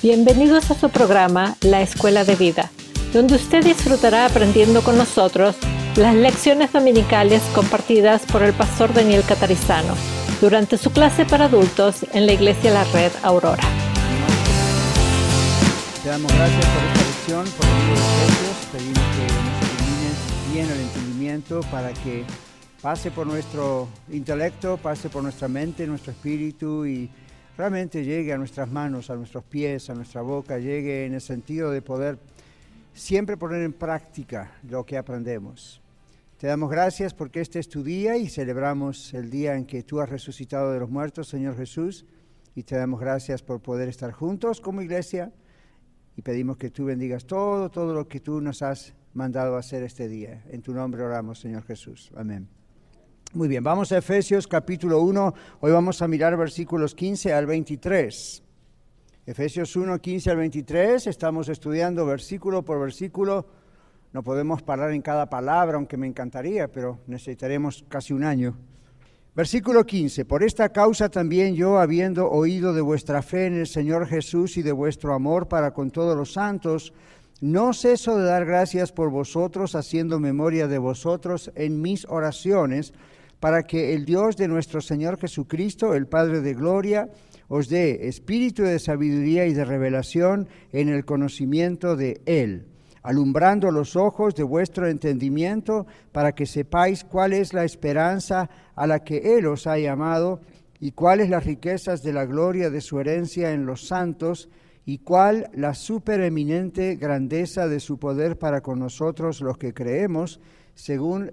Bienvenidos a su programa La Escuela de Vida, donde usted disfrutará aprendiendo con nosotros las lecciones dominicales compartidas por el pastor Daniel Catarizano durante su clase para adultos en la Iglesia La Red Aurora. Te damos gracias por esta lección, por el libro de Efesios. Pedimos que nos ilumines bien el entendimiento para que pase por nuestro intelecto, pase por nuestra mente, nuestro espíritu y realmente llegue a nuestras manos, a nuestros pies, a nuestra boca, llegue en el sentido de poder siempre poner en práctica lo que aprendemos. Te damos gracias porque este es tu día y celebramos el día en que tú has resucitado de los muertos, Señor Jesús, y te damos gracias por poder estar juntos como iglesia y pedimos que tú bendigas todo lo que tú nos has mandado a hacer este día. En tu nombre oramos, Señor Jesús. Amén. Muy bien, vamos a Efesios capítulo 1, hoy vamos a mirar versículos 15 al 23. Efesios 1, 15 al 23, estamos estudiando versículo por versículo, no podemos parar en cada palabra, aunque me encantaría, pero necesitaremos casi un año. Versículo 15, por esta causa también yo, habiendo oído de vuestra fe en el Señor Jesús y de vuestro amor para con todos los santos, no ceso de dar gracias por vosotros, haciendo memoria de vosotros en mis oraciones, para que el Dios de nuestro Señor Jesucristo, el Padre de gloria, os dé espíritu de sabiduría y de revelación en el conocimiento de Él, alumbrando los ojos de vuestro entendimiento, para que sepáis cuál es la esperanza a la que Él os ha llamado, y cuáles las riquezas de la gloria de su herencia en los santos, y cuál la supereminente grandeza de su poder para con nosotros los que creemos, según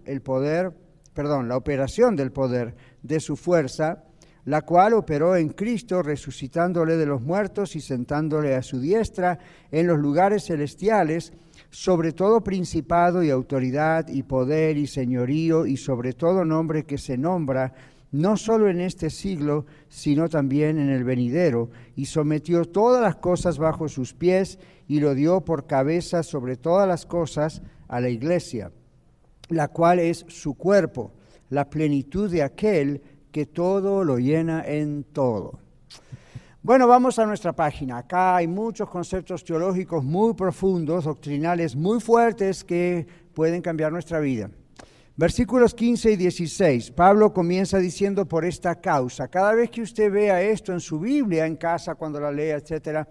la operación del poder de su fuerza, la cual operó en Cristo, resucitándole de los muertos y sentándole a su diestra en los lugares celestiales, sobre todo principado y autoridad y poder y señorío y sobre todo nombre que se nombra, no solo en este siglo, sino también en el venidero, y sometió todas las cosas bajo sus pies y lo dio por cabeza sobre todas las cosas a la iglesia, la cual es su cuerpo, la plenitud de aquel que todo lo llena en todo. Bueno, vamos a nuestra página. Acá hay muchos conceptos teológicos muy profundos, doctrinales muy fuertes que pueden cambiar nuestra vida. Versículos 15 y 16, Pablo comienza diciendo por esta causa. Cada vez que usted vea esto en su Biblia, en casa, cuando la lea, etcétera,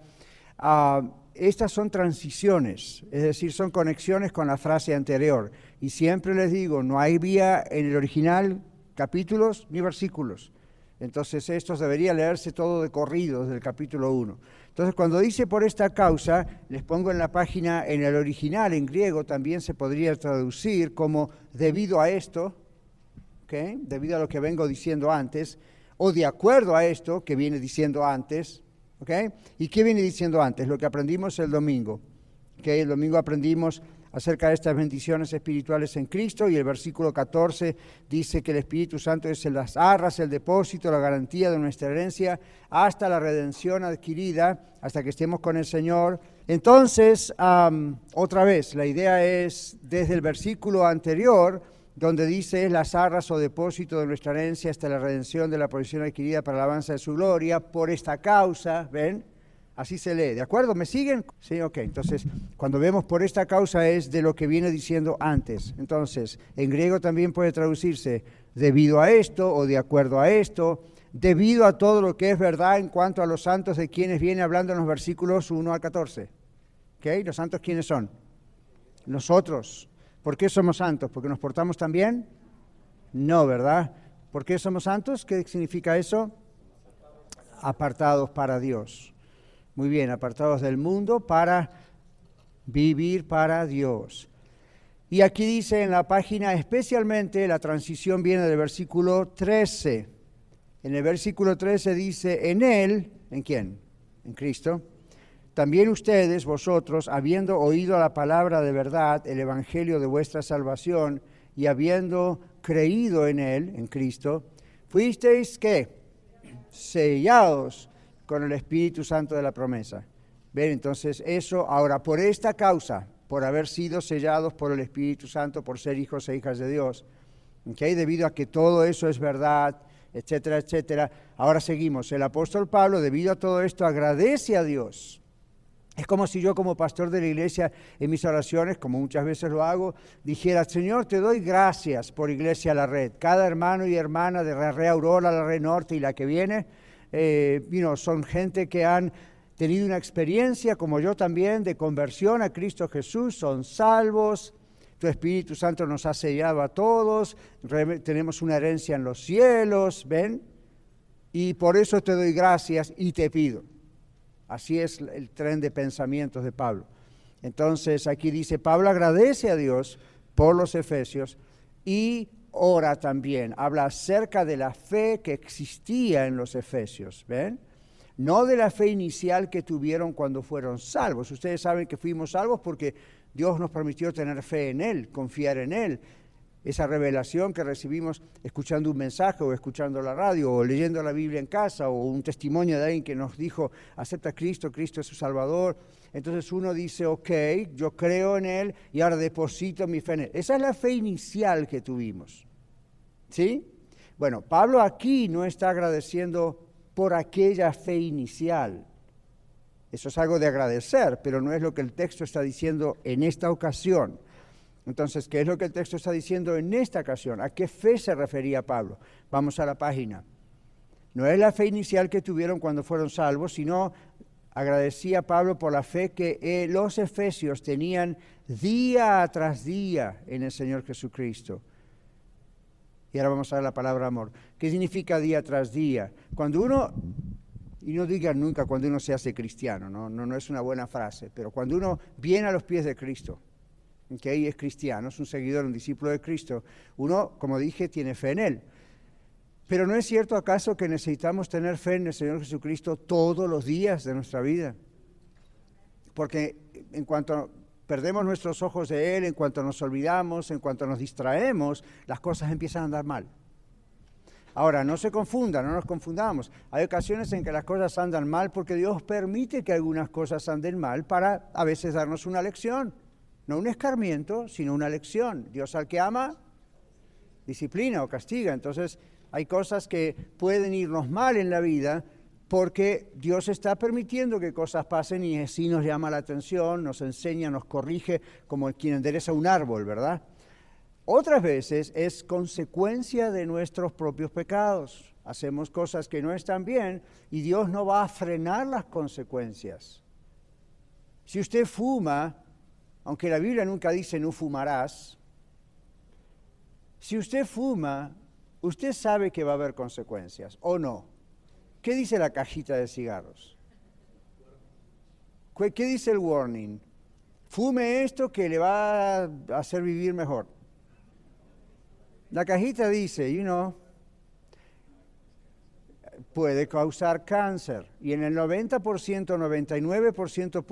estas son transiciones, es decir, son conexiones con la frase anterior. Y siempre les digo, no hay vía en el original, capítulos ni versículos. Entonces estos debería leerse todo de corrido desde el capítulo 1. Entonces cuando dice por esta causa, les pongo en la página, en el original, en griego, también se podría traducir como debido a esto, ¿okay? Debido a lo que vengo diciendo antes, o de acuerdo a esto que viene diciendo antes, ¿okay? ¿Y qué viene diciendo antes? Lo que aprendimos el domingo. ¿Okay? El domingo aprendimos acerca de estas bendiciones espirituales en Cristo, y el versículo 14 dice que el Espíritu Santo es las arras, el depósito, la garantía de nuestra herencia, hasta la redención adquirida, hasta que estemos con el Señor. Entonces, otra vez, la idea es desde el versículo anterior, donde dice las arras o depósito de nuestra herencia hasta la redención de la posesión adquirida para la alabanza de su gloria, por esta causa, ¿ven? Así se lee, ¿de acuerdo? ¿Me siguen? Sí, ok. Entonces, cuando vemos por esta causa es de lo que viene diciendo antes. Entonces, en griego también puede traducirse debido a esto o de acuerdo a esto, debido a todo lo que es verdad en cuanto a los santos de quienes viene hablando en los versículos 1 al 14. ¿Ok? ¿Los santos quiénes son? Nosotros. ¿Por qué somos santos? ¿Porque nos portamos tan bien? No, ¿verdad? ¿Por qué somos santos? ¿Qué significa eso? Apartados para Dios. Muy bien, apartados del mundo para vivir para Dios. Y aquí dice en la página, especialmente la transición viene del versículo 13. En el versículo 13 dice, en Él, ¿en quién? En Cristo. También ustedes, vosotros, habiendo oído la palabra de verdad, el evangelio de vuestra salvación, y habiendo creído en Él, en Cristo, fuisteis, ¿qué? Sellados con el Espíritu Santo de la promesa. Ven, entonces eso, ahora por esta causa, por haber sido sellados por el Espíritu Santo, por ser hijos e hijas de Dios, ¿okay? Debido a que todo eso es verdad, etcétera, etcétera. Ahora seguimos. El apóstol Pablo, debido a todo esto, agradece a Dios Es como si yo como pastor de la iglesia en mis oraciones, como muchas veces lo hago, dijera, Señor, te doy gracias por Iglesia La Red. Cada hermano y hermana de la Red Aurora, la Red Norte y la que viene, son gente que han tenido una experiencia, como yo también, de conversión a Cristo Jesús, son salvos. Tu Espíritu Santo nos ha sellado a todos, tenemos una herencia en los cielos, ¿ven? Y por eso te doy gracias y te pido. Así es el tren de pensamientos de Pablo. Entonces aquí dice, Pablo agradece a Dios por los efesios y ora también. Habla acerca de la fe que existía en los efesios, ¿ven? No de la fe inicial que tuvieron cuando fueron salvos. Ustedes saben que fuimos salvos porque Dios nos permitió tener fe en Él, confiar en Él. Esa revelación que recibimos escuchando un mensaje o escuchando la radio o leyendo la Biblia en casa o un testimonio de alguien que nos dijo, acepta a Cristo, Cristo es su Salvador. Entonces uno dice, ok, yo creo en Él y ahora deposito mi fe en Él. Esa es la fe inicial que tuvimos. ¿Sí? Bueno, Pablo aquí no está agradeciendo por aquella fe inicial. Eso es algo de agradecer, pero no es lo que el texto está diciendo en esta ocasión. Entonces, ¿qué es lo que el texto está diciendo en esta ocasión? ¿A qué fe se refería Pablo? Vamos a la página. No es la fe inicial que tuvieron cuando fueron salvos, sino agradecía Pablo por la fe que los efesios tenían día tras día en el Señor Jesucristo. Y ahora vamos a ver la palabra amor. ¿Qué significa día tras día? Cuando uno, y no digan nunca cuando uno se hace cristiano, no es una buena frase, pero cuando uno viene a los pies de Cristo, que ahí es cristiano, es un seguidor, un discípulo de Cristo, uno, como dije, tiene fe en Él. Pero ¿no es cierto acaso que necesitamos tener fe en el Señor Jesucristo todos los días de nuestra vida? Porque en cuanto perdemos nuestros ojos de Él, en cuanto nos olvidamos, en cuanto nos distraemos, las cosas empiezan a andar mal. Ahora, no se confundan, no nos confundamos. Hay ocasiones en que las cosas andan mal porque Dios permite que algunas cosas anden mal para a veces darnos una lección. No un escarmiento, sino una lección. Dios al que ama, disciplina o castiga. Entonces, hay cosas que pueden irnos mal en la vida porque Dios está permitiendo que cosas pasen y así nos llama la atención, nos enseña, nos corrige, como quien endereza un árbol, ¿verdad? Otras veces es consecuencia de nuestros propios pecados. Hacemos cosas que no están bien y Dios no va a frenar las consecuencias. Si usted fuma, aunque la Biblia nunca dice no fumarás, si usted fuma, usted sabe que va a haber consecuencias, ¿o no? ¿Qué dice la cajita de cigarros? ¿Qué dice el warning? Fume esto que le va a hacer vivir mejor. La cajita dice, puede causar cáncer. Y en el 90%, 99%,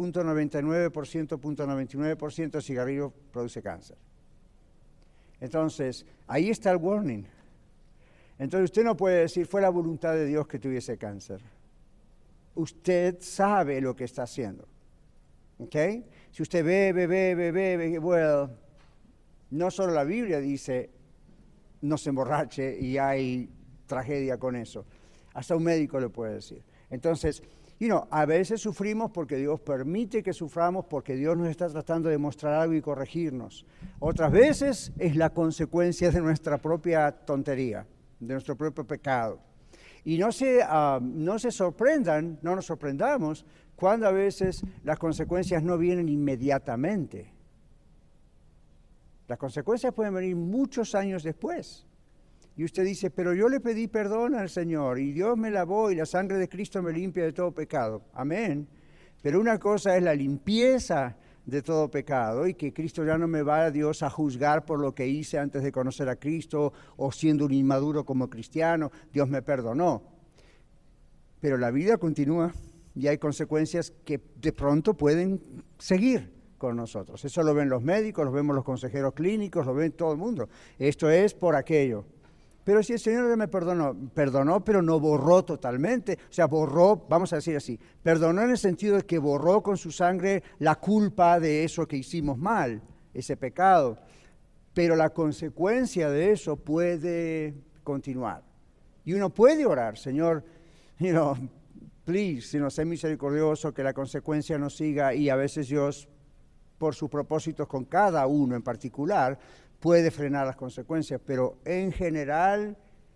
99% de cigarrillo produce cáncer. Entonces, ahí está el warning. Entonces usted no puede decir, fue la voluntad de Dios que tuviese cáncer. Usted sabe lo que está haciendo. ¿Ok? Si usted bebe, bueno, no solo la Biblia dice, no se emborrache y hay tragedia con eso. Hasta un médico lo puede decir. Entonces, a veces sufrimos porque Dios permite que suframos, porque Dios nos está tratando de mostrar algo y corregirnos. Otras veces es la consecuencia de nuestra propia tontería, de nuestro propio pecado. Y no se sorprendan, no nos sorprendamos cuando a veces las consecuencias no vienen inmediatamente. Las consecuencias pueden venir muchos años después. Y usted dice, pero yo le pedí perdón al Señor y Dios me lavó y la sangre de Cristo me limpia de todo pecado. Amén. Pero una cosa es la limpieza de todo pecado y que Cristo ya no me va a Dios a juzgar por lo que hice antes de conocer a Cristo o siendo un inmaduro como cristiano. Dios me perdonó. Pero la vida continúa y hay consecuencias que de pronto pueden seguir con nosotros. Eso lo ven los médicos, lo vemos los consejeros clínicos, lo ven todo el mundo. Esto es por aquello. Pero si el Señor me perdonó, pero no borró totalmente, o sea, borró, vamos a decir así, perdonó en el sentido de que borró con su sangre la culpa de eso que hicimos mal, ese pecado, pero la consecuencia de eso puede continuar. Y uno puede orar, Señor, please, sino sé misericordioso, que la consecuencia no siga, y a veces Dios, por sus propósitos con cada uno en particular, puede frenar las consecuencias, pero en general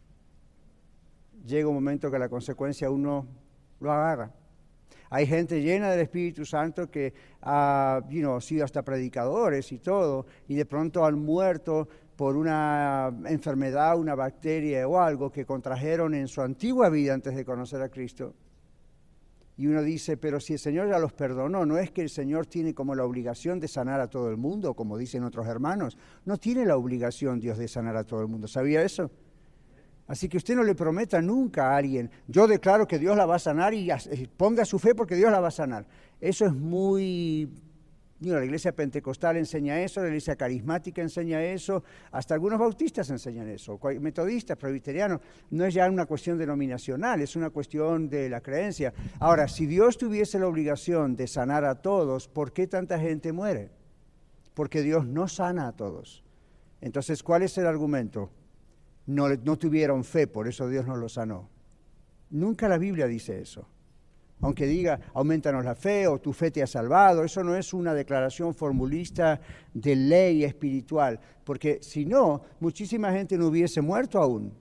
llega un momento que la consecuencia uno lo agarra. Hay gente llena del Espíritu Santo que ha sido hasta predicadores y todo, y de pronto han muerto por una enfermedad, una bacteria o algo que contrajeron en su antigua vida antes de conocer a Cristo. Y uno dice, pero si el Señor ya los perdonó, no es que el Señor tiene como la obligación de sanar a todo el mundo, como dicen otros hermanos. No tiene la obligación Dios de sanar a todo el mundo. ¿Sabía eso? Así que usted no le prometa nunca a alguien, yo declaro que Dios la va a sanar y ponga su fe porque Dios la va a sanar. Eso es muy... la iglesia pentecostal enseña eso, la iglesia carismática enseña eso, hasta algunos bautistas enseñan eso, metodistas, presbiterianos. No es ya una cuestión denominacional, es una cuestión de la creencia. Ahora, si Dios tuviese la obligación de sanar a todos, ¿por qué tanta gente muere? Porque Dios no sana a todos. Entonces, ¿cuál es el argumento? No tuvieron fe, por eso Dios no los sanó. Nunca la Biblia dice eso. Aunque diga, aumentanos la fe o tu fe te ha salvado, eso no es una declaración formulista de ley espiritual, porque si no, muchísima gente no hubiese muerto aún.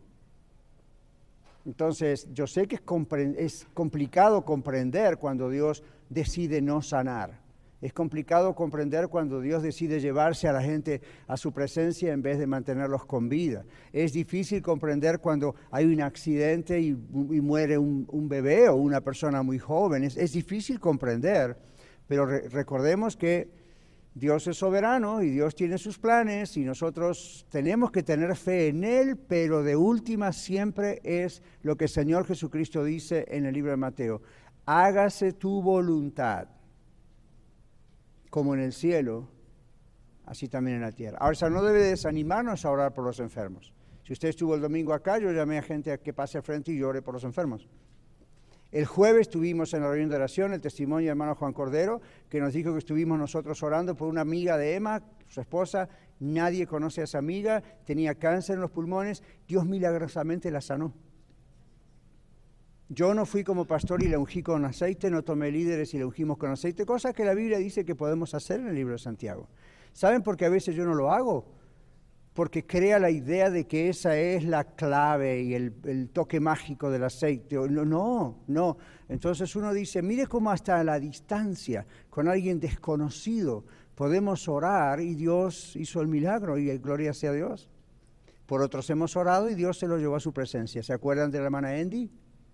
Entonces, yo sé que es complicado comprender cuando Dios decide no sanar. Es complicado comprender cuando Dios decide llevarse a la gente a su presencia en vez de mantenerlos con vida. Es difícil comprender cuando hay un accidente y muere un bebé o una persona muy joven. Es difícil comprender, pero recordemos que Dios es soberano y Dios tiene sus planes y nosotros tenemos que tener fe en Él, pero de última siempre es lo que el Señor Jesucristo dice en el libro de Mateo. Hágase tu voluntad, como en el cielo, así también en la tierra. Ahora, eso no debe desanimarnos a orar por los enfermos. Si usted estuvo el domingo acá, yo llamé a gente a que pase al frente y llore por los enfermos. El jueves estuvimos en la reunión de oración, el testimonio del hermano Juan Cordero, que nos dijo que estuvimos nosotros orando por una amiga de Emma, su esposa. Nadie conoce a esa amiga, tenía cáncer en los pulmones, Dios milagrosamente la sanó. Yo no fui como pastor y la ungí con aceite, no tomé líderes y la ungimos con aceite, cosa que la Biblia dice que podemos hacer en el libro de Santiago. ¿Saben por qué a veces yo no lo hago? Porque crea la idea de que esa es la clave y el toque mágico del aceite. No. Entonces uno dice, mire cómo hasta a la distancia, con alguien desconocido, podemos orar y Dios hizo el milagro y gloria sea a Dios. Por otros hemos orado y Dios se lo llevó a su presencia. ¿Se acuerdan de la hermana Andy?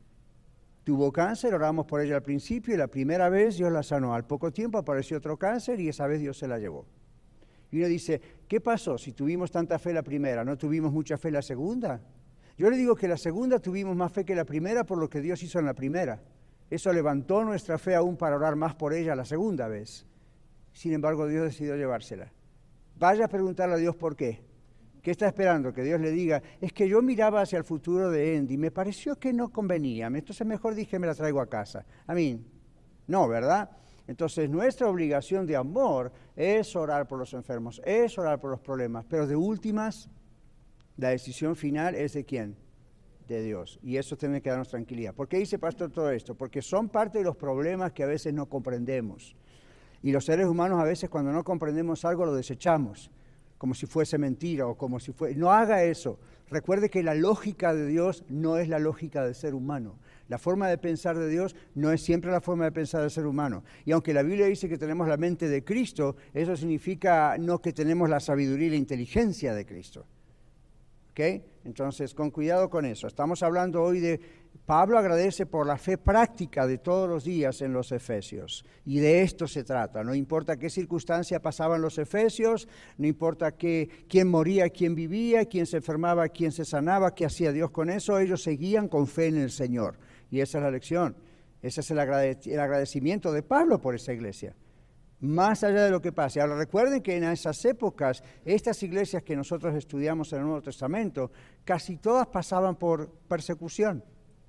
Tuvo cáncer, oramos por ella al principio y la primera vez Dios la sanó. Al poco tiempo apareció otro cáncer y esa vez Dios se la llevó. Y uno dice, ¿qué pasó? Si tuvimos tanta fe la primera, ¿no tuvimos mucha fe la segunda? Yo le digo que la segunda tuvimos más fe que la primera por lo que Dios hizo en la primera. Eso levantó nuestra fe aún para orar más por ella la segunda vez. Sin embargo, Dios decidió llevársela. Vaya a preguntarle a Dios por qué. ¿Qué está esperando? Que Dios le diga, es que yo miraba hacia el futuro de Andy, me pareció que no convenía, entonces mejor dije me la traigo a casa. No, ¿verdad? Entonces nuestra obligación de amor es orar por los enfermos, es orar por los problemas, pero de últimas, la decisión final es ¿de quién? De Dios. Y eso tiene que darnos tranquilidad. ¿Por qué dice pastor todo esto? Porque son parte de los problemas que a veces no comprendemos. Y los seres humanos a veces cuando no comprendemos algo lo desechamos, como si fuese mentira o como si fuese... No haga eso. Recuerde que la lógica de Dios no es la lógica del ser humano. La forma de pensar de Dios no es siempre la forma de pensar del ser humano. Y aunque la Biblia dice que tenemos la mente de Cristo, eso significa no que tenemos la sabiduría y la inteligencia de Cristo. ¿Ok? Entonces, con cuidado con eso. Estamos hablando hoy de... Pablo agradece por la fe práctica de todos los días en los Efesios. Y de esto se trata. No importa qué circunstancia pasaban los Efesios, no importa quién moría, quién vivía, quién se enfermaba, quién se sanaba, qué hacía Dios con eso, ellos seguían con fe en el Señor. Y esa es la lección. Ese es el agradecimiento de Pablo por esa iglesia. Más allá de lo que pase. Ahora recuerden que en esas épocas, estas iglesias que nosotros estudiamos en el Nuevo Testamento, casi todas pasaban por persecución.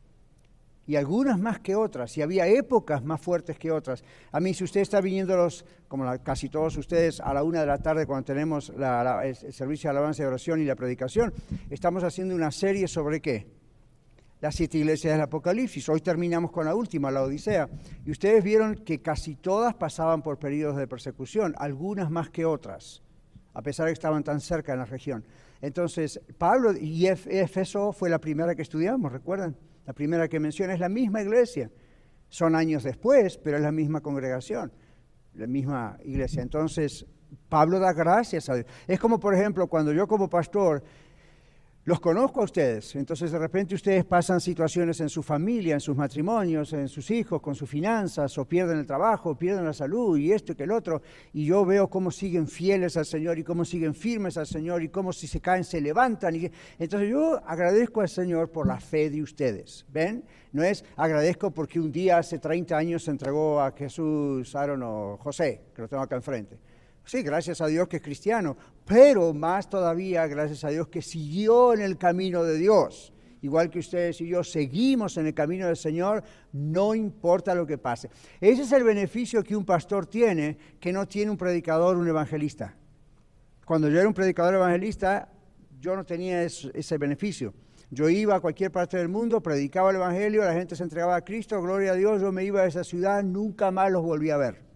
Y algunas más que otras, y había épocas más fuertes que otras. A mí, si usted está viniendo, como casi todos ustedes, a la 1 de la tarde cuando tenemos el servicio de alabanza y oración y la predicación, estamos haciendo una serie sobre ¿qué? las 7 iglesias del Apocalipsis. Hoy terminamos con la última, la Odisea. Y ustedes vieron que casi todas pasaban por periodos de persecución, algunas más que otras, a pesar de que estaban tan cerca en la región. Entonces, Pablo y Éfeso fue la primera que estudiamos, ¿recuerdan? La primera que menciona es la misma iglesia. Son años después, pero es la misma congregación, la misma iglesia. Entonces, Pablo da gracias a Dios. Es como, por ejemplo, cuando yo como pastor los conozco a ustedes, entonces de repente ustedes pasan situaciones en su familia, en sus matrimonios, en sus hijos, con sus finanzas, o pierden el trabajo, o pierden la salud, y esto y que el otro, y yo veo cómo siguen fieles al Señor, y cómo siguen firmes al Señor, y cómo si se caen se levantan. Entonces yo agradezco al Señor por la fe de ustedes, ¿ven? No es agradezco porque un día hace 30 años se entregó a Jesús, José, que lo tengo acá enfrente. Sí, gracias a Dios que es cristiano, pero más todavía gracias a Dios que siguió en el camino de Dios. Igual que ustedes y yo seguimos en el camino del Señor, no importa lo que pase. Ese es el beneficio que un pastor tiene, que no tiene un predicador, un evangelista. Cuando yo era un predicador evangelista, yo no tenía ese beneficio. Yo iba a cualquier parte del mundo, predicaba el evangelio, la gente se entregaba a Cristo, gloria a Dios, yo me iba a esa ciudad, nunca más los volví a ver.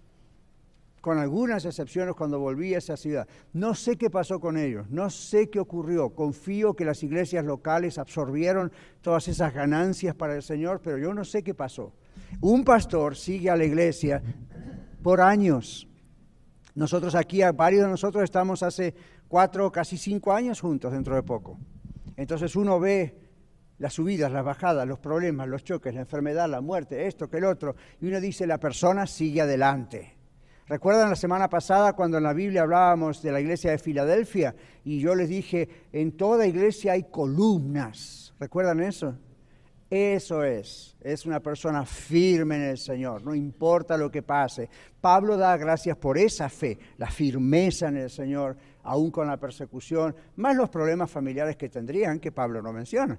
Con algunas excepciones cuando volví a esa ciudad. No sé qué pasó con ellos, no sé qué ocurrió. Confío que las iglesias locales absorbieron todas esas ganancias para el Señor, pero yo no sé qué pasó. Un pastor sigue a la iglesia por años. Nosotros aquí, varios de nosotros estamos hace 4, casi 5 años juntos dentro de poco. Entonces uno ve las subidas, las bajadas, los problemas, los choques, la enfermedad, la muerte, esto que el otro, y uno dice, la persona sigue adelante. ¿Recuerdan la semana pasada cuando en la Biblia hablábamos de la iglesia de Filadelfia? Y yo les dije, en toda iglesia hay columnas. ¿Recuerdan eso? Eso es una persona firme en el Señor, no importa lo que pase. Pablo da gracias por esa fe, la firmeza en el Señor, aún con la persecución, más los problemas familiares que tendrían, que Pablo no menciona.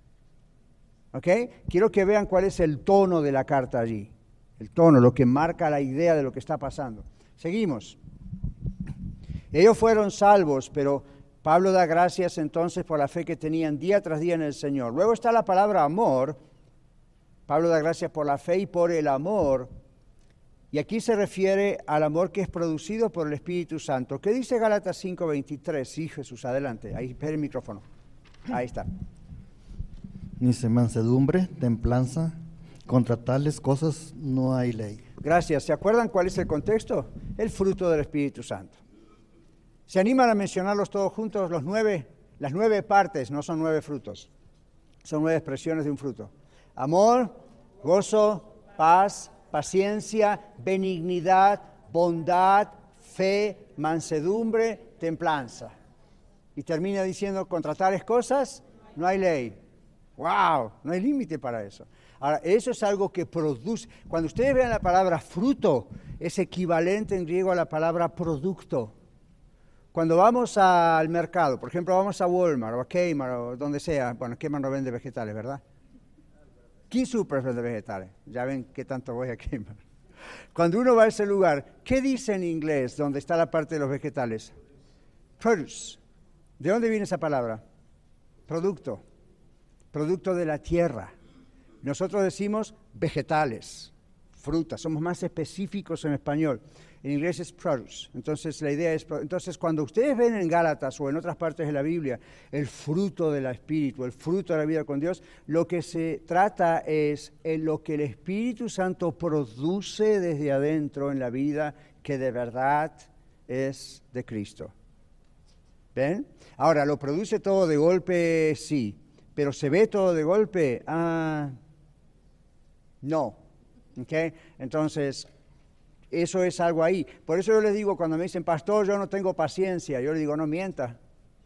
¿Ok? Quiero que vean cuál es el tono de la carta allí. El tono, lo que marca la idea de lo que está pasando. Seguimos. Ellos fueron salvos, pero Pablo da gracias entonces por la fe que tenían día tras día en el Señor. Luego está la palabra amor. Pablo da gracias por la fe y por el amor. Y aquí se refiere al amor que es producido por el Espíritu Santo. ¿Qué dice Gálatas 5:23? Sí, Jesús, adelante. Ahí, espera el micrófono. Ahí está. Dice mansedumbre, templanza. Contra tales cosas no hay ley. Gracias. ¿Se acuerdan cuál es el contexto? El fruto del Espíritu Santo. ¿Se animan a mencionarlos todos juntos? Las 9 partes, no son 9 frutos. Son 9 expresiones de un fruto. Amor, gozo, paz, paciencia, benignidad, bondad, fe, mansedumbre, templanza. Y termina diciendo, contra tales cosas no hay ley. ¡Wow! No hay límite para eso. Ahora, eso es algo que produce. Cuando ustedes vean la palabra fruto, es equivalente en griego a la palabra producto. Cuando vamos al mercado, por ejemplo, vamos a Walmart o a Kmart o donde sea, bueno, Kmart no vende vegetales, ¿verdad? King Super vende vegetales. Ya ven qué tanto voy a Kmart. Cuando uno va a ese lugar, ¿qué dice en inglés donde está la parte de los vegetales? Produce. ¿De dónde viene esa palabra? Producto. Producto de la tierra. Nosotros decimos vegetales, frutas, somos más específicos en español. En inglés es produce. Entonces la idea es, cuando ustedes ven en Gálatas o en otras partes de la Biblia el fruto del Espíritu, el fruto de la vida con Dios, lo que se trata es en lo que el Espíritu Santo produce desde adentro en la vida que de verdad es de Cristo. ¿Ven? Ahora, ¿lo produce todo de golpe? Sí. ¿Pero se ve todo de golpe? No. ¿Okay? Entonces, eso es algo ahí. Por eso yo les digo, cuando me dicen, pastor, yo no tengo paciencia, yo les digo, no mienta.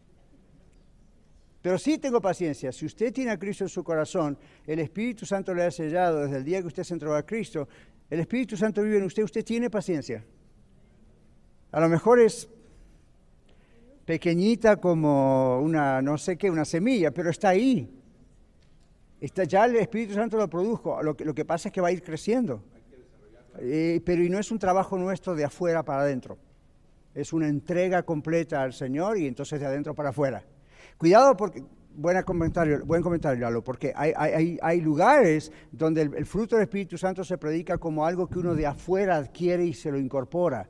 Pero sí tengo paciencia. Si usted tiene a Cristo en su corazón, el Espíritu Santo le ha sellado desde el día que usted se entregó a Cristo, el Espíritu Santo vive en usted, usted tiene paciencia. A lo mejor es pequeñita como una, no sé qué, una semilla, pero está ahí. Ya el Espíritu Santo lo produjo. Lo que pasa es que va a ir creciendo. Pero no es un trabajo nuestro de afuera para adentro. Es una entrega completa al Señor y entonces de adentro para afuera. Cuidado porque buen comentario, Lalo, porque hay lugares donde el fruto del Espíritu Santo se predica como algo que uno de afuera adquiere y se lo incorpora.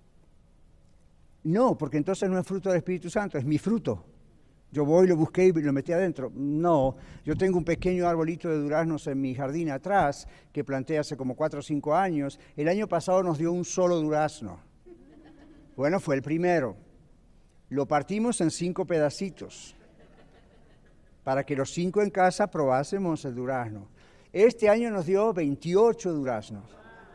No, porque entonces no es fruto del Espíritu Santo, es mi fruto. Yo voy, lo busqué y lo metí adentro. No, yo tengo un pequeño arbolito de duraznos en mi jardín atrás que planté hace como 4 o 5 años. El año pasado nos dio un solo durazno. Bueno, fue el primero. Lo partimos en 5 pedacitos para que los 5 en casa probásemos el durazno. Este año nos dio 28 duraznos.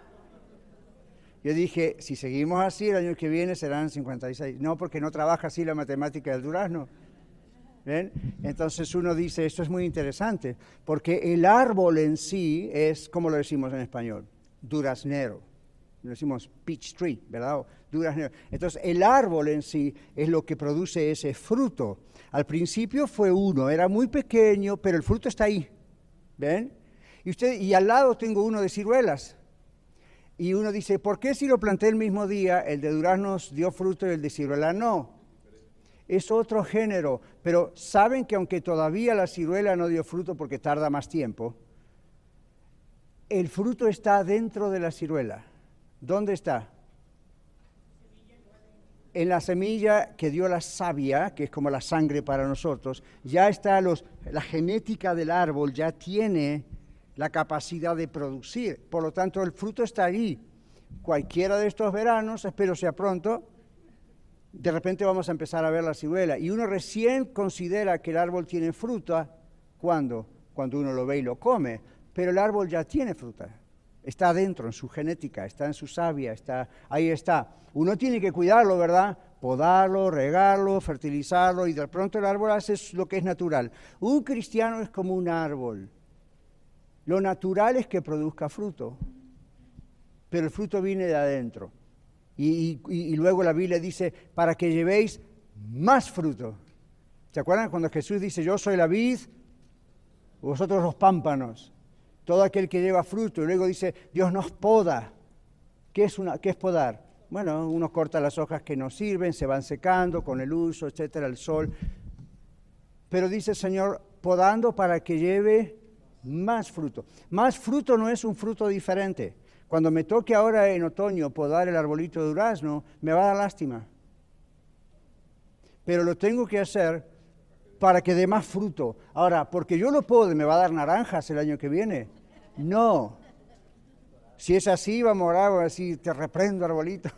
Yo dije, si seguimos así, el año que viene serán 56. No, porque no trabaja así la matemática del durazno. ¿Ven? Entonces uno dice, esto es muy interesante, porque el árbol en sí es, ¿cómo lo decimos en español? Duraznero. Lo decimos peach tree, ¿verdad? Duraznero. Entonces el árbol en sí es lo que produce ese fruto. Al principio fue uno, era muy pequeño, pero el fruto está ahí. ¿Ven? Y al lado tengo uno de ciruelas. Y uno dice, ¿por qué si lo planté el mismo día, el de duraznos dio fruto y el de ciruela no? Es otro género, pero saben que aunque todavía la ciruela no dio fruto porque tarda más tiempo, el fruto está dentro de la ciruela. ¿Dónde está? En la semilla que dio la savia, que es como la sangre para nosotros, ya está la genética del árbol, ya tiene la capacidad de producir. Por lo tanto, el fruto está ahí. Cualquiera de estos veranos, espero sea pronto, de repente vamos a empezar a ver la ciruela. Y uno recién considera que el árbol tiene fruta, ¿cuándo? Cuando uno lo ve y lo come. Pero el árbol ya tiene fruta. Está adentro, en su genética, está en su savia, ahí está. Uno tiene que cuidarlo, ¿verdad? Podarlo, regarlo, fertilizarlo, y de pronto el árbol hace lo que es natural. Un cristiano es como un árbol. Lo natural es que produzca fruto, pero el fruto viene de adentro. Y luego la Biblia dice, para que llevéis más fruto. ¿Se acuerdan cuando Jesús dice, yo soy la vid, vosotros los pámpanos? Todo aquel que lleva fruto. Y luego dice, Dios nos poda. ¿Qué es podar? Bueno, uno corta las hojas que no sirven, se van secando con el uso, etcétera, el sol. Pero dice el Señor, podando para que lleve más fruto. Más fruto no es un fruto diferente. Cuando me toque ahora en otoño podar el arbolito de durazno, me va a dar lástima. Pero lo tengo que hacer para que dé más fruto. Ahora, porque yo lo puedo, ¿me va a dar naranjas el año que viene? No. Si es así, vamos a orar, así te reprendo, arbolito.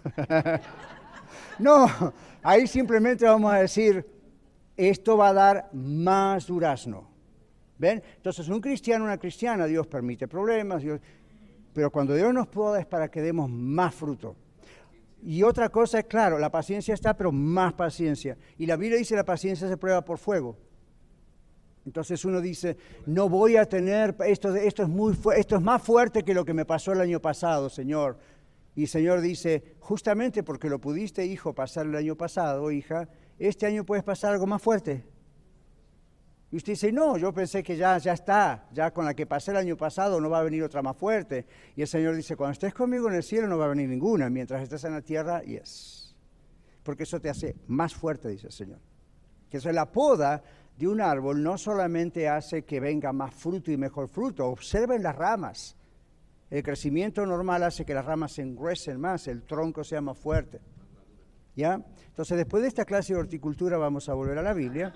No, ahí simplemente vamos a decir, esto va a dar más durazno. ¿Ven? Entonces, un cristiano, una cristiana, Dios permite problemas, pero cuando Dios nos poda es para que demos más fruto. Y otra cosa es, claro, la paciencia está, pero más paciencia. Y la Biblia dice, la paciencia se prueba por fuego. Entonces uno dice, no voy a tener, esto es más fuerte que lo que me pasó el año pasado, Señor. Y el Señor dice, justamente porque lo pudiste, hijo, pasar el año pasado, hija, este año puedes pasar algo más fuerte. Y usted dice, no, yo pensé que ya está, ya con la que pasé el año pasado no va a venir otra más fuerte. Y el Señor dice, cuando estés conmigo en el cielo no va a venir ninguna, mientras estés en la tierra, yes. Porque eso te hace más fuerte, dice el Señor. Que eso es la poda de un árbol, no solamente hace que venga más fruto y mejor fruto, observen las ramas. El crecimiento normal hace que las ramas se engruesen más, el tronco sea más fuerte. ¿Ya? Entonces, después de esta clase de horticultura vamos a volver a la Biblia.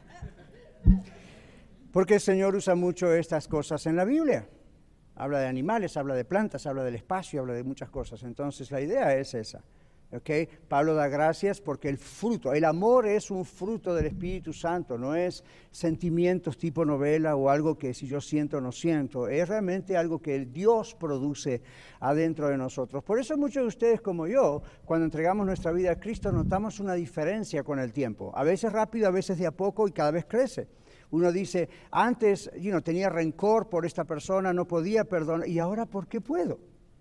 Porque el Señor usa mucho estas cosas en la Biblia. Habla de animales, habla de plantas, habla del espacio, habla de muchas cosas. Entonces la idea es esa. ¿Okay? Pablo da gracias porque el fruto, el amor es un fruto del Espíritu Santo, no es sentimientos tipo novela o algo que si yo siento o no siento, es realmente algo que Dios produce adentro de nosotros. Por eso muchos de ustedes como yo, cuando entregamos nuestra vida a Cristo, notamos una diferencia con el tiempo. A veces rápido, a veces de a poco y cada vez crece. Uno dice, antes tenía rencor por esta persona, no podía perdonar, y ahora ¿por qué puedo?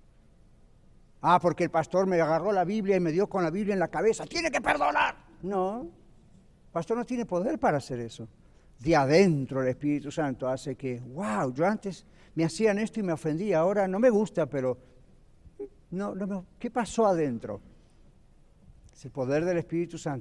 Ah, porque el pastor me agarró la Biblia y me dio con la Biblia en la cabeza, ¡tiene que perdonar! No, el pastor no tiene poder para hacer eso. De adentro el Espíritu Santo hace que, wow, yo antes me hacían esto y me ofendía, ahora no me gusta, pero ¿qué pasó adentro? Es el poder del Espíritu Santo.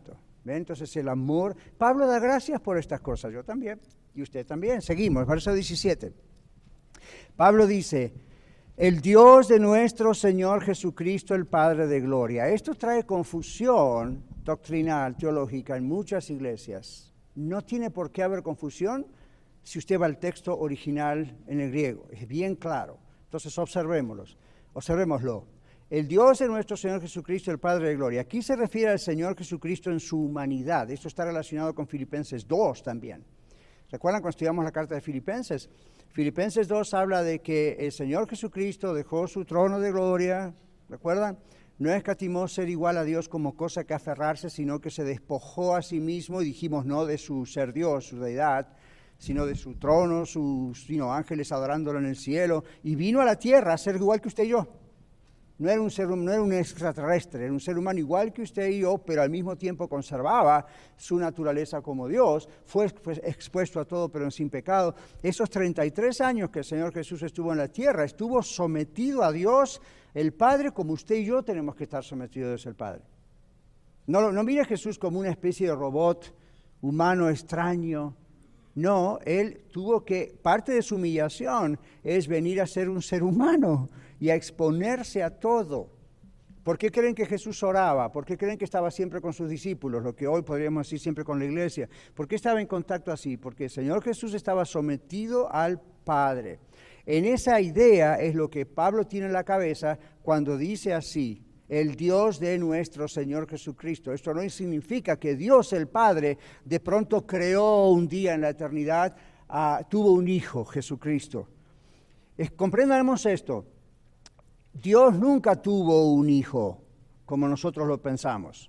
¿Ven? Entonces el amor, Pablo da gracias por estas cosas, yo también, y usted también. Seguimos, verso 17. Pablo dice, el Dios de nuestro Señor Jesucristo, el Padre de gloria. Esto trae confusión doctrinal, teológica en muchas iglesias. No tiene por qué haber confusión si usted va al texto original en el griego, es bien claro. Entonces observémoslo. El Dios de nuestro Señor Jesucristo, el Padre de gloria. Aquí se refiere al Señor Jesucristo en su humanidad. Esto está relacionado con Filipenses 2 también. ¿Recuerdan cuando estudiamos la carta de Filipenses? Filipenses 2 habla de que el Señor Jesucristo dejó su trono de gloria, ¿recuerdan? No escatimó ser igual a Dios como cosa que aferrarse, sino que se despojó a sí mismo, y dijimos no de su ser Dios, su deidad, sino de su trono, sus ángeles adorándolo en el cielo, y vino a la tierra a ser igual que usted y yo. No era un extraterrestre, era un ser humano igual que usted y yo, pero al mismo tiempo conservaba su naturaleza como Dios, fue expuesto a todo, pero sin pecado. Esos 33 años que el Señor Jesús estuvo en la tierra, estuvo sometido a Dios, el Padre, como usted y yo tenemos que estar sometidos a Dios el Padre. No mire a Jesús como una especie de robot humano extraño. No, Él tuvo que, parte de su humillación es venir a ser un ser humano y a exponerse a todo. ¿Por qué creen que Jesús oraba? ¿Por qué creen que estaba siempre con sus discípulos? Lo que hoy podríamos decir siempre con la iglesia. ¿Por qué estaba en contacto así? Porque el Señor Jesús estaba sometido al Padre. En esa idea es lo que Pablo tiene en la cabeza cuando dice así, el Dios de nuestro Señor Jesucristo. Esto no significa que Dios el Padre de pronto creó un día en la eternidad, tuvo un hijo, Jesucristo. Comprendamos esto. Dios nunca tuvo un hijo como nosotros lo pensamos.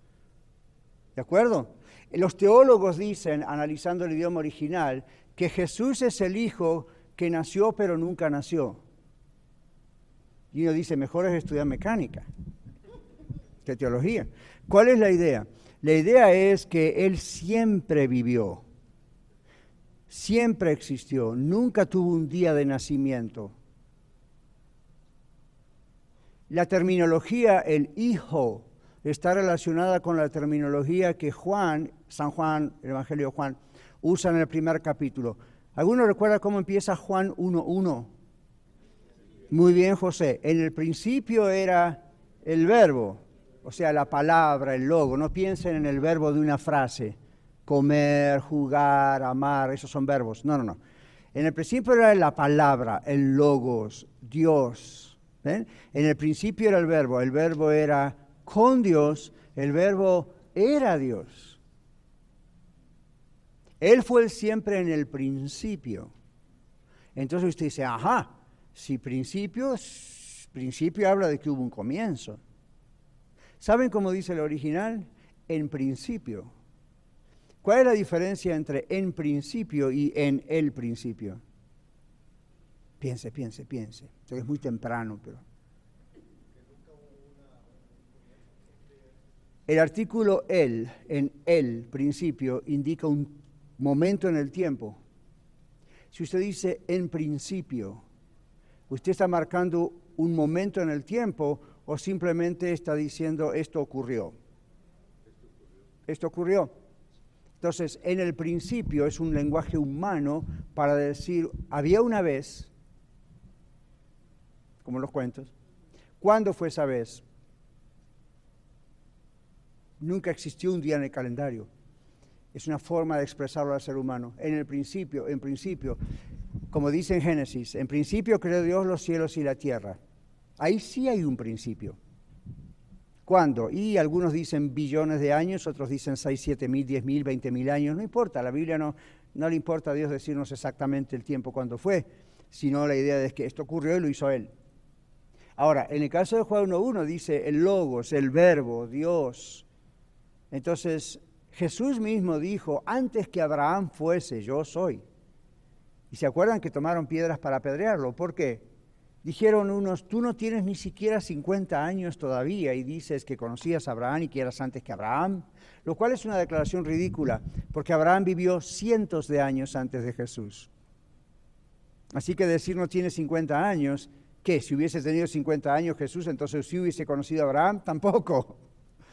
¿De acuerdo? Los teólogos dicen, analizando el idioma original, que Jesús es el hijo que nació pero nunca nació. Y uno dice, mejor es estudiar mecánica que teología. ¿Cuál es la idea? La idea es que Él siempre vivió, siempre existió, nunca tuvo un día de nacimiento. La terminología, el hijo, está relacionada con la terminología que San Juan, el Evangelio de Juan, usa en el primer capítulo. ¿Alguno recuerda cómo empieza Juan 1:1? Muy bien, José. En el principio era el verbo, o sea, la palabra, el logo. No piensen en el verbo de una frase. Comer, jugar, amar, esos son verbos. No. En el principio era la palabra, el logos, Dios. ¿Ven? En el principio era el verbo era con Dios, el verbo era Dios. Él fue siempre en el principio. Entonces usted dice, si principio habla de que hubo un comienzo. ¿Saben cómo dice el original? En principio. ¿Cuál es la diferencia entre en principio y en el principio? Piense. Es muy temprano, pero... El artículo el, en el principio, indica un momento en el tiempo. Si usted dice en principio, ¿usted está marcando un momento en el tiempo o simplemente está diciendo esto ocurrió? Esto ocurrió. Entonces, en el principio es un lenguaje humano para decir, había una vez, como los cuentos. ¿Cuándo fue esa vez? Nunca existió un día en el calendario. Es una forma de expresarlo al ser humano. En principio, como dice en Génesis, en principio creó Dios los cielos y la tierra. Ahí sí hay un principio. ¿Cuándo? Y algunos dicen billones de años, otros dicen 6, 7 mil, 10 mil, 20 mil años. No importa, a la Biblia no le importa a Dios decirnos exactamente el tiempo cuándo fue, sino la idea de que esto ocurrió y lo hizo Él. Ahora, en el caso de Juan 1:1 dice el logos, el verbo, Dios. Entonces, Jesús mismo dijo, antes que Abraham fuese, yo soy. ¿Y se acuerdan que tomaron piedras para apedrearlo? ¿Por qué? Dijeron unos, tú no tienes ni siquiera 50 años todavía y dices que conocías a Abraham y que eras antes que Abraham, lo cual es una declaración ridícula, porque Abraham vivió cientos de años antes de Jesús. Así que decir no tiene 50 años, ¿qué? Si hubiese tenido 50 años Jesús, entonces sí hubiese conocido a Abraham, tampoco.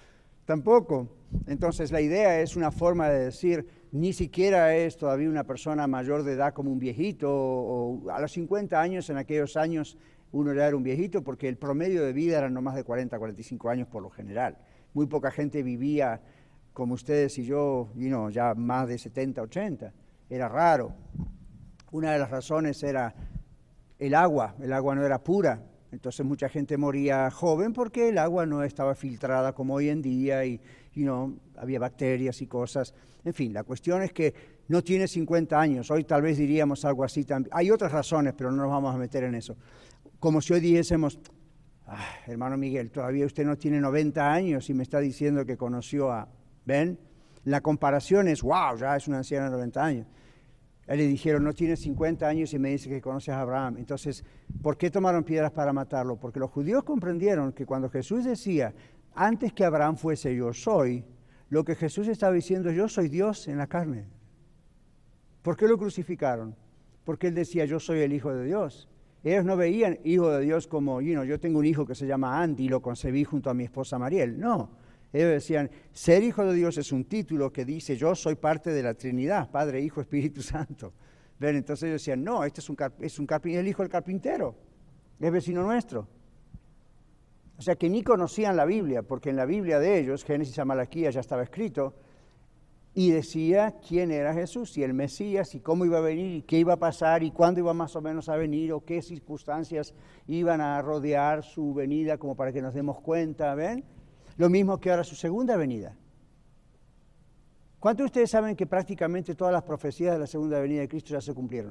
Tampoco. Entonces la idea es una forma de decir, ni siquiera es todavía una persona mayor de edad como un viejito, o a los 50 años, en aquellos años, uno ya era un viejito, porque el promedio de vida era no más de 40, 45 años por lo general. Muy poca gente vivía como ustedes y yo, ya más de 70, 80. Era raro. Una de las razones era el agua no era pura. Entonces mucha gente moría joven porque el agua no estaba filtrada como hoy en día y había bacterias y cosas. En fin, la cuestión es que no tiene 50 años. Hoy tal vez diríamos algo así también. Hay otras razones, pero no nos vamos a meter en eso. Como si hoy dijésemos, hermano Miguel, todavía usted no tiene 90 años y me está diciendo que conoció a... ¿Ven? La comparación es, wow, ya es una anciana de 90 años. A él le dijeron, no tiene 50 años y me dice que conoces a Abraham. Entonces, ¿por qué tomaron piedras para matarlo? Porque los judíos comprendieron que cuando Jesús decía, antes que Abraham fuese yo soy, lo que Jesús estaba diciendo, yo soy Dios en la carne. ¿Por qué lo crucificaron? Porque él decía, yo soy el Hijo de Dios. Ellos no veían Hijo de Dios como, yo tengo un hijo que se llama Andy y lo concebí junto a mi esposa Mariel. No. Ellos decían, ser hijo de Dios es un título que dice, yo soy parte de la Trinidad, Padre, Hijo, Espíritu Santo. ¿Ven? Entonces ellos decían, no, este es el hijo del carpintero, es vecino nuestro. O sea que ni conocían la Biblia, porque en la Biblia de ellos, Génesis a Malaquías ya estaba escrito, y decía quién era Jesús, y el Mesías, y cómo iba a venir, y qué iba a pasar, y cuándo iba más o menos a venir, o qué circunstancias iban a rodear su venida, como para que nos demos cuenta, ¿ven? Lo mismo que ahora su segunda venida. ¿Cuántos de ustedes saben que prácticamente todas las profecías de la segunda venida de Cristo ya se cumplieron?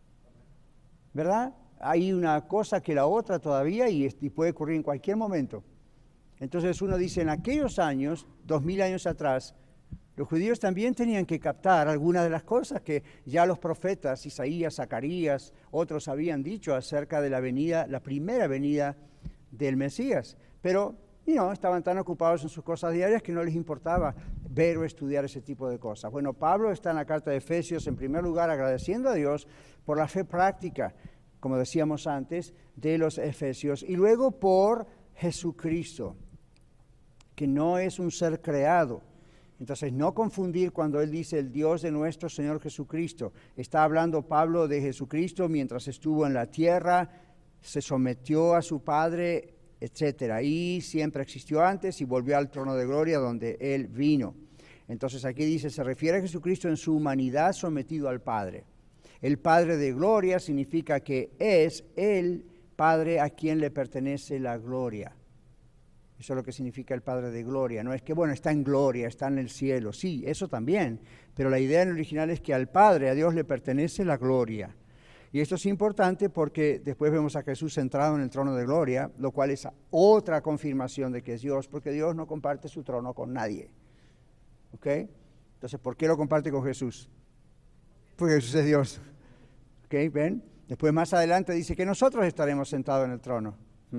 ¿Verdad? Hay una cosa que la otra todavía y puede ocurrir en cualquier momento. Entonces uno dice, en aquellos años, 2000 años atrás, los judíos también tenían que captar algunas de las cosas que ya los profetas, Isaías, Zacarías, otros habían dicho acerca de la venida, la primera venida del Mesías. Pero estaban tan ocupados en sus cosas diarias que no les importaba ver o estudiar ese tipo de cosas. Bueno, Pablo está en la carta de Efesios, en primer lugar, agradeciendo a Dios por la fe práctica, como decíamos antes, de los efesios, y luego por Jesucristo, que no es un ser creado. Entonces, no confundir cuando él dice el Dios de nuestro Señor Jesucristo. Está hablando Pablo de Jesucristo mientras estuvo en la tierra, se sometió a su Padre, etcétera, y siempre existió antes y volvió al trono de gloria donde él vino. Entonces aquí dice, se refiere a Jesucristo en su humanidad sometido al Padre. El Padre de gloria significa que es el Padre a quien le pertenece la gloria. Eso es lo que significa el Padre de gloria. No es que, está en gloria, está en el cielo. Sí, eso también, pero la idea en el original es que al Padre, a Dios le pertenece la gloria. Y esto es importante porque después vemos a Jesús sentado en el trono de gloria, lo cual es otra confirmación de que es Dios, porque Dios no comparte su trono con nadie. ¿Ok? Entonces, ¿por qué lo comparte con Jesús? Porque Jesús es Dios. ¿Ok? ¿Ven? Después más adelante dice que nosotros estaremos sentados en el trono.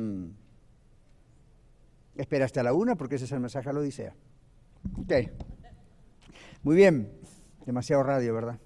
Espera hasta la 1 porque ese es el mensaje a la Odisea. Ok. Muy bien. Demasiado radio, ¿verdad?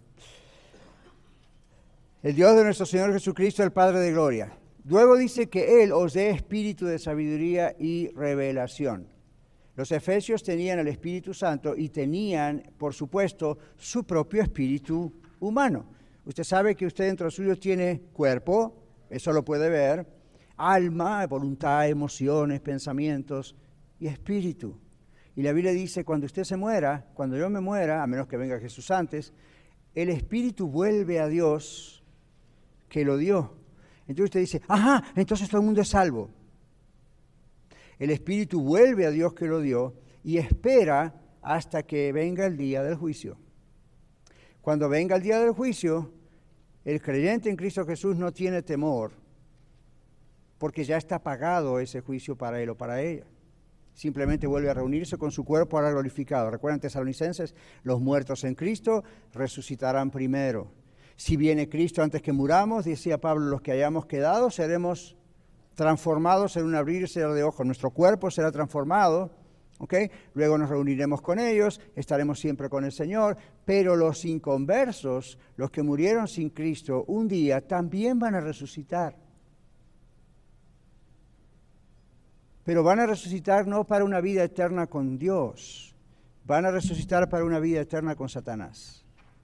El Dios de nuestro Señor Jesucristo, el Padre de gloria. Luego dice que Él os dé espíritu de sabiduría y revelación. Los efesios tenían el Espíritu Santo y tenían, por supuesto, su propio espíritu humano. Usted sabe que usted dentro suyo tiene cuerpo, eso lo puede ver, alma, voluntad, emociones, pensamientos y espíritu. Y la Biblia dice, cuando usted se muera, cuando yo me muera, a menos que venga Jesús antes, el espíritu vuelve a Dios que lo dio. Entonces usted dice, entonces todo el mundo es salvo. El espíritu vuelve a Dios que lo dio y espera hasta que venga el día del juicio. Cuando venga el día del juicio, el creyente en Cristo Jesús no tiene temor, porque ya está pagado ese juicio para él o para ella. Simplemente vuelve a reunirse con su cuerpo ahora glorificado. Recuerden, Tesalonicenses, los muertos en Cristo resucitarán primero. Si viene Cristo antes que muramos, decía Pablo, los que hayamos quedado seremos transformados en un abrir y cerrar de ojos. Nuestro cuerpo será transformado, ¿ok? Luego nos reuniremos con ellos, estaremos siempre con el Señor, pero los inconversos, los que murieron sin Cristo, un día también van a resucitar. pero van a resucitar no para una vida eterna con Dios, van a resucitar para una vida eterna con Satanás.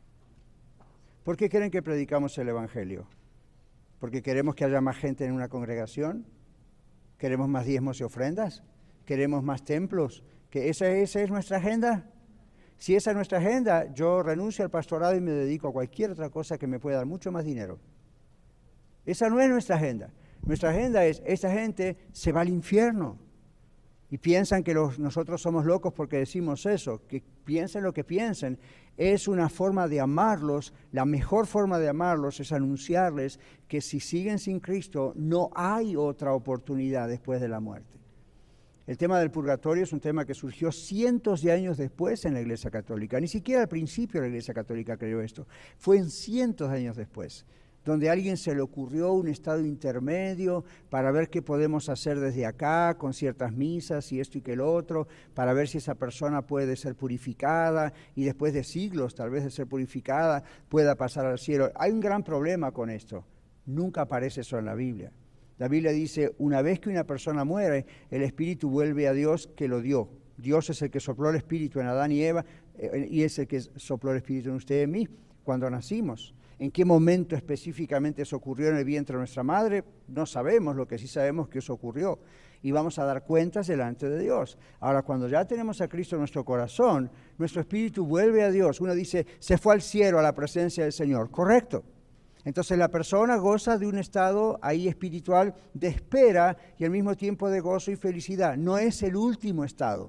¿Por qué creen que predicamos el Evangelio? ¿Porque queremos que haya más gente en una congregación? ¿Queremos más diezmos y ofrendas? ¿Queremos más templos? ¿Que esa es nuestra agenda? Si esa es nuestra agenda, yo renuncio al pastorado y me dedico a cualquier otra cosa que me pueda dar mucho más dinero. Esa no es nuestra agenda. Nuestra agenda es, esta gente se va al infierno. Y piensan que nosotros somos locos porque decimos eso, que piensen lo que piensen. Es una forma de amarlos, la mejor forma de amarlos es anunciarles que si siguen sin Cristo no hay otra oportunidad después de la muerte. El tema del purgatorio es un tema que surgió cientos de años después en la Iglesia Católica. Ni siquiera al principio la Iglesia Católica creyó esto. Fue en cientos de años después, donde a alguien se le ocurrió un estado intermedio para ver qué podemos hacer desde acá, con ciertas misas y esto y que el otro, para ver si esa persona puede ser purificada y después de siglos, tal vez de ser purificada, pueda pasar al cielo. Hay un gran problema con esto. Nunca aparece eso en la Biblia. La Biblia dice, una vez que una persona muere, el espíritu vuelve a Dios que lo dio. Dios es el que sopló el espíritu en Adán y Eva, y es el que sopló el espíritu en usted y en mí cuando nacimos. ¿En qué momento específicamente eso ocurrió en el vientre de nuestra madre? No sabemos, lo que sí sabemos que eso ocurrió. Y vamos a dar cuentas delante de Dios. Ahora, cuando ya tenemos a Cristo en nuestro corazón, nuestro espíritu vuelve a Dios. Uno dice, se fue al cielo a la presencia del Señor. Correcto. Entonces la persona goza de un estado ahí espiritual de espera y al mismo tiempo de gozo y felicidad. No es el último estado.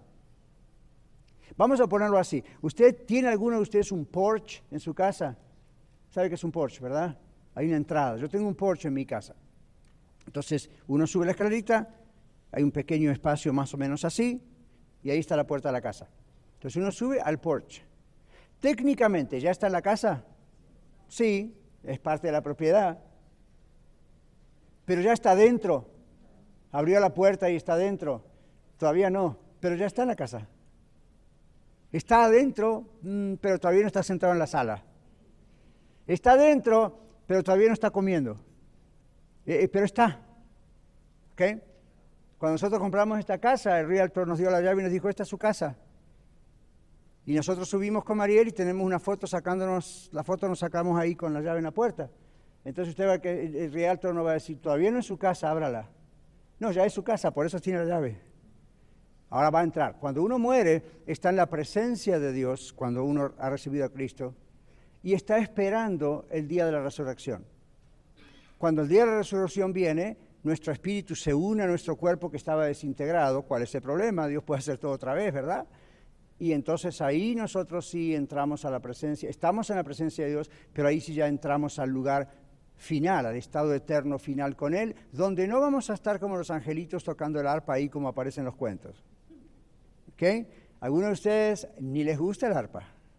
Vamos a ponerlo así. ¿Tiene alguno de ustedes un porche en su casa? ¿Sabe qué es un porche, verdad? Hay una entrada. Yo tengo un porche en mi casa. Entonces uno sube la escalerita, hay un pequeño espacio más o menos así y ahí está la puerta de la casa. Entonces uno sube al porche. Técnicamente, ¿ya está en la casa? Sí. Es parte de la propiedad, pero ya está dentro. Abrió la puerta y está dentro. Todavía no, pero ya está en la casa. Está adentro, pero todavía no está sentado en la sala. Está adentro, pero todavía no está comiendo. Pero está. ¿Okay? Cuando nosotros compramos esta casa, el realtor nos dio la llave y nos dijo, esta es su casa. Y nosotros subimos con Mariel y tenemos una foto sacándonos, la foto nos sacamos ahí con la llave en la puerta. Entonces usted va que el realtor no va a decir, todavía no es su casa, ábrala. No, ya es su casa, por eso tiene la llave. Ahora va a entrar. Cuando uno muere, está en la presencia de Dios, cuando uno ha recibido a Cristo, y está esperando el día de la resurrección. Cuando el día de la resurrección viene, nuestro espíritu se une a nuestro cuerpo que estaba desintegrado. ¿Cuál es el problema? Dios puede hacer todo otra vez, ¿verdad? Y entonces ahí nosotros sí entramos a la presencia, estamos en la presencia de Dios, pero ahí sí ya entramos al lugar final, al estado eterno final con Él, donde no vamos a estar como los angelitos tocando el arpa ahí como aparece en los cuentos. ¿Ok? Algunos de ustedes ni les gusta el arpa.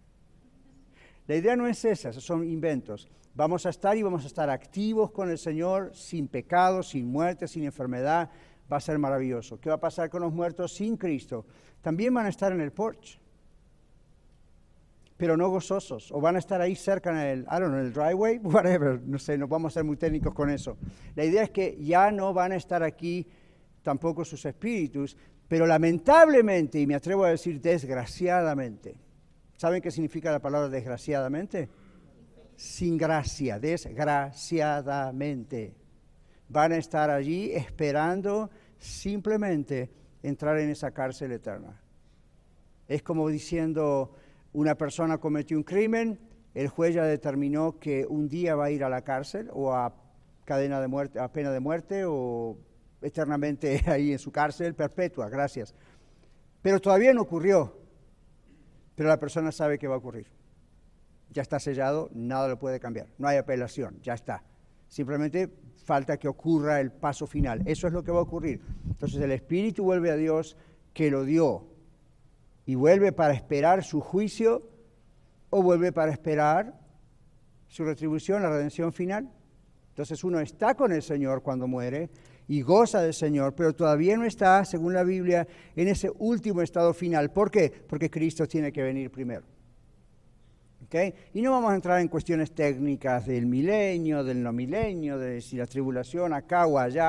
La idea no es esa, esos son inventos. Vamos a estar activos con el Señor, sin pecado, sin muerte, sin enfermedad. Va a ser maravilloso. ¿Qué va a pasar con los muertos sin Cristo? También van a estar en el porche, pero no gozosos, o van a estar ahí cerca en el driveway, whatever, no sé, no vamos a ser muy técnicos con eso. La idea es que ya no van a estar aquí tampoco sus espíritus, pero lamentablemente, y me atrevo a decir desgraciadamente, ¿saben qué significa la palabra desgraciadamente? Sin gracia, desgraciadamente. Van a estar allí esperando simplemente entrar en esa cárcel eterna. Es como diciendo, una persona cometió un crimen, el juez ya determinó que un día va a ir a la cárcel o a cadena de muerte, a pena de muerte o eternamente ahí en su cárcel perpetua, gracias. Pero todavía no ocurrió, pero la persona sabe que va a ocurrir. Ya está sellado, nada lo puede cambiar, no hay apelación, ya está. Simplemente falta que ocurra el paso final. Eso es lo que va a ocurrir. Entonces el Espíritu vuelve a Dios que lo dio y vuelve para esperar su juicio o vuelve para esperar su retribución, la redención final. Entonces uno está con el Señor cuando muere y goza del Señor, pero todavía no está, según la Biblia, en ese último estado final. ¿Por qué? Porque Cristo tiene que venir primero. ¿Okay? Y no vamos a entrar en cuestiones técnicas del milenio, del no milenio, de si la tribulación acá o allá.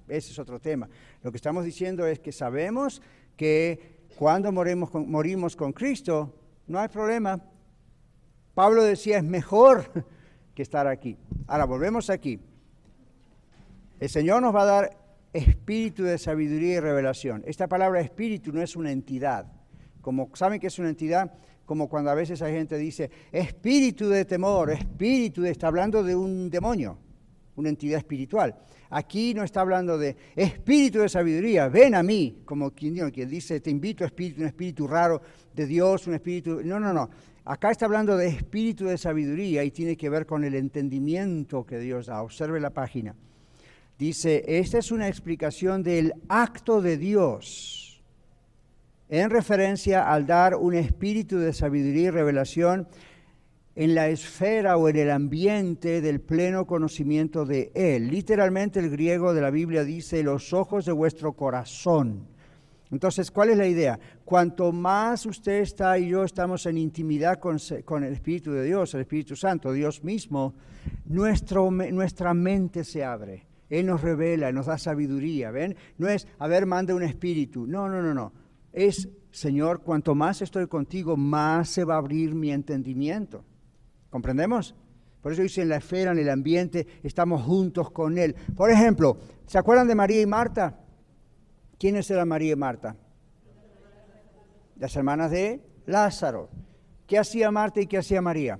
ese es otro tema. Lo que estamos diciendo es que sabemos que cuando morimos con Cristo, no hay problema. Pablo decía, es mejor que estar aquí. Ahora, volvemos aquí. El Señor nos va a dar espíritu de sabiduría y revelación. Esta palabra espíritu no es una entidad. ¿Saben qué es una entidad? Como cuando a veces hay gente dice, espíritu de temor, está hablando de un demonio, una entidad espiritual. Aquí no está hablando de espíritu de sabiduría, ven a mí, como quien dice, te invito a espíritu, un espíritu raro de Dios, un espíritu... No. Acá está hablando de espíritu de sabiduría y tiene que ver con el entendimiento que Dios da. Observe la página. Dice, esta es una explicación del acto de Dios en referencia al dar un espíritu de sabiduría y revelación en la esfera o en el ambiente del pleno conocimiento de Él. Literalmente el griego de la Biblia dice, los ojos de vuestro corazón. Entonces, ¿cuál es la idea? Cuanto más usted está y yo estamos en intimidad con el Espíritu de Dios, el Espíritu Santo, Dios mismo, nuestra mente se abre. Él nos revela, nos da sabiduría, ¿ven? No es, manda un espíritu. No. Es, Señor, cuanto más estoy contigo, más se va a abrir mi entendimiento. ¿Comprendemos? Por eso dice en la esfera, en el ambiente, estamos juntos con Él. Por ejemplo, ¿se acuerdan de María y Marta? ¿Quiénes eran María y Marta? Las hermanas de Lázaro. ¿Qué hacía Marta y qué hacía María?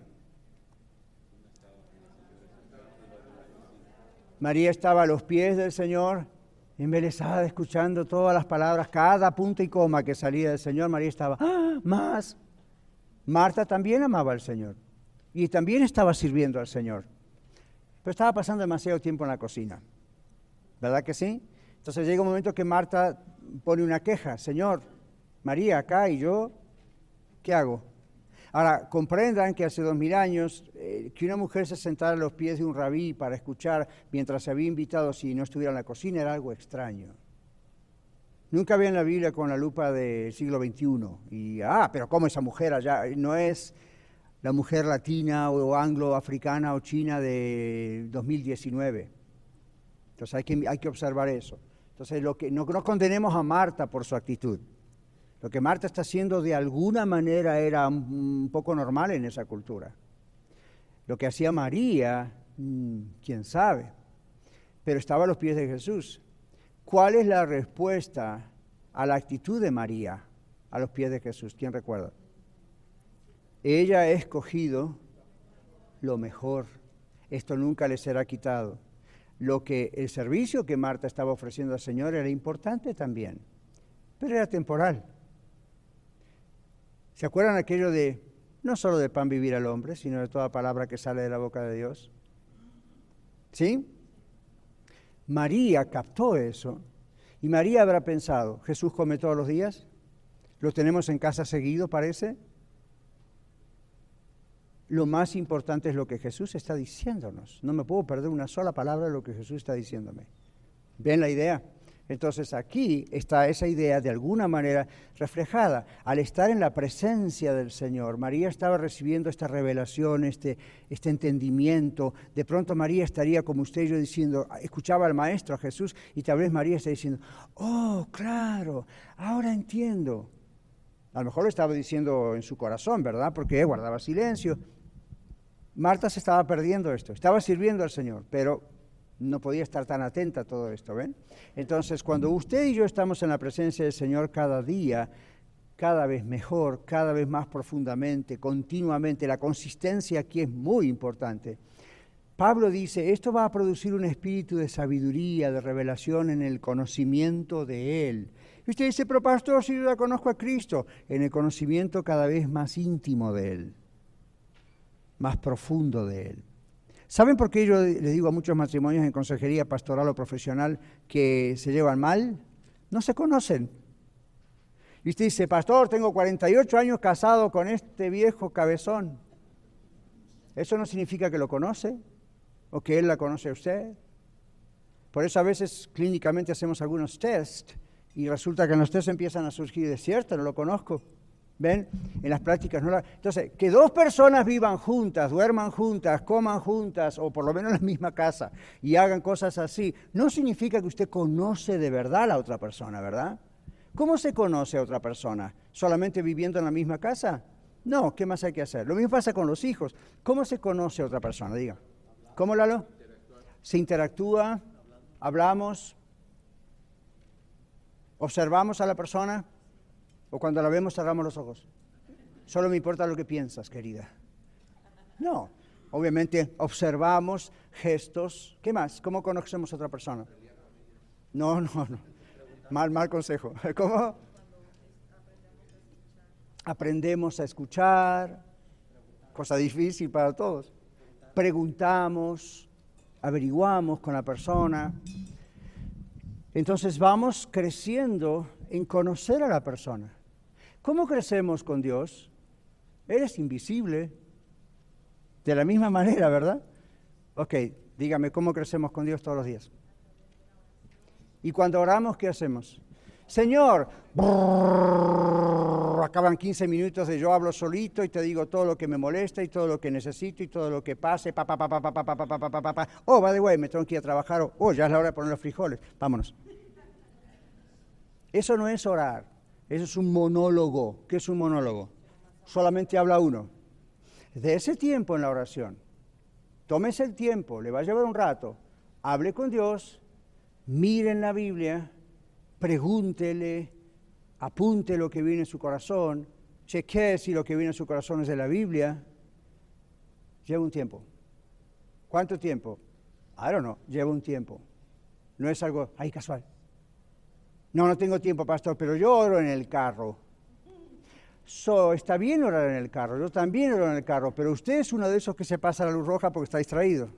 María estaba a los pies del Señor, embelesada, escuchando todas las palabras, cada punto y coma que salía del Señor. María estaba, más. Marta también amaba al Señor y también estaba sirviendo al Señor, pero estaba pasando demasiado tiempo en la cocina, ¿verdad que sí? Entonces llega un momento que Marta pone una queja, Señor, María acá y yo, ¿qué hago? Ahora, comprendan que hace 2000 años que una mujer se sentara a los pies de un rabí para escuchar mientras se había invitado si no estuviera en la cocina era algo extraño. Nunca vean la Biblia con la lupa del siglo XXI. Y, pero ¿cómo esa mujer allá? No es la mujer latina o anglo-africana o china de 2019. Entonces hay que observar eso. Entonces no condenemos a Marta por su actitud. Lo que Marta está haciendo de alguna manera era un poco normal en esa cultura. Lo que hacía María, quién sabe, pero estaba a los pies de Jesús. ¿Cuál es la respuesta a la actitud de María a los pies de Jesús? ¿Quién recuerda? Ella ha escogido lo mejor. Esto nunca le será quitado. El servicio que Marta estaba ofreciendo al Señor era importante también, pero era temporal. ¿Se acuerdan aquello de, no solo de pan vivir al hombre, sino de toda palabra que sale de la boca de Dios? ¿Sí? María captó eso, y María habrá pensado, ¿Jesús come todos los días? ¿Lo tenemos en casa seguido, parece? Lo más importante es lo que Jesús está diciéndonos. No me puedo perder una sola palabra de lo que Jesús está diciéndome. ¿Ven la idea? Entonces aquí está esa idea de alguna manera reflejada. Al estar en la presencia del Señor, María estaba recibiendo esta revelación, este entendimiento. De pronto María estaría como usted y yo diciendo, escuchaba al Maestro, a Jesús, y tal vez María está diciendo, oh, claro, ahora entiendo. A lo mejor lo estaba diciendo en su corazón, ¿verdad? Porque guardaba silencio. Marta se estaba perdiendo esto, estaba sirviendo al Señor, pero no podía estar tan atenta a todo esto, ¿ven? Entonces, cuando usted y yo estamos en la presencia del Señor cada día, cada vez mejor, cada vez más profundamente, continuamente, la consistencia aquí es muy importante. Pablo dice, esto va a producir un espíritu de sabiduría, de revelación en el conocimiento de Él. Y usted dice, pero pastor, si yo ya conozco a Cristo, en el conocimiento cada vez más íntimo de Él, más profundo de Él. ¿Saben por qué yo les digo a muchos matrimonios en consejería pastoral o profesional que se llevan mal? No se conocen. Y usted dice, pastor, tengo 48 años casado con este viejo cabezón. ¿Eso no significa que lo conoce? ¿O que él la conoce a usted? Por eso a veces clínicamente hacemos algunos tests y resulta que en los tests empiezan a surgir, de cierto, no lo conozco. ¿Ven? En las prácticas no la... Entonces, que dos personas vivan juntas, duerman juntas, coman juntas, o por lo menos en la misma casa, y hagan cosas así, no significa que usted conoce de verdad a la otra persona, ¿verdad? ¿Cómo se conoce a otra persona? ¿Solamente viviendo en la misma casa? No, ¿qué más hay que hacer? Lo mismo pasa con los hijos. ¿Cómo se conoce a otra persona? Diga. ¿Cómo, Lalo? Se interactúa, hablamos, observamos a la persona, o cuando la vemos cerramos los ojos. Solo me importa lo que piensas, querida. No, obviamente observamos gestos. ¿Qué más? ¿Cómo conocemos a otra persona? No. Mal consejo. ¿Cómo? Aprendemos a escuchar, cosa difícil para todos. Preguntamos, averiguamos con la persona. Entonces vamos creciendo en conocer a la persona. ¿Cómo crecemos con Dios? Él es invisible. De la misma manera, ¿verdad? Ok, dígame, ¿cómo crecemos con Dios todos los días? Y cuando oramos, ¿qué hacemos? Señor, acaban 15 minutos de yo hablo solito y te digo todo lo que me molesta y todo lo que necesito y todo lo que pase, Oh, by the way, me tengo que ir a trabajar, ya es la hora de poner los frijoles, vámonos. Eso no es orar, eso es un monólogo. ¿Qué es un monólogo? Solamente habla uno. De ese tiempo en la oración, tómese el tiempo, le va a llevar un rato, hable con Dios, mire en la Biblia, pregúntele, apunte lo que viene en su corazón, chequee si lo que viene en su corazón es de la Biblia. Lleva un tiempo. ¿Cuánto tiempo? I don't know, lleva un tiempo. No es algo, casual. No tengo tiempo, pastor, pero yo oro en el carro. Está bien orar en el carro, yo también oro en el carro, pero usted es uno de esos que se pasa la luz roja porque está distraído.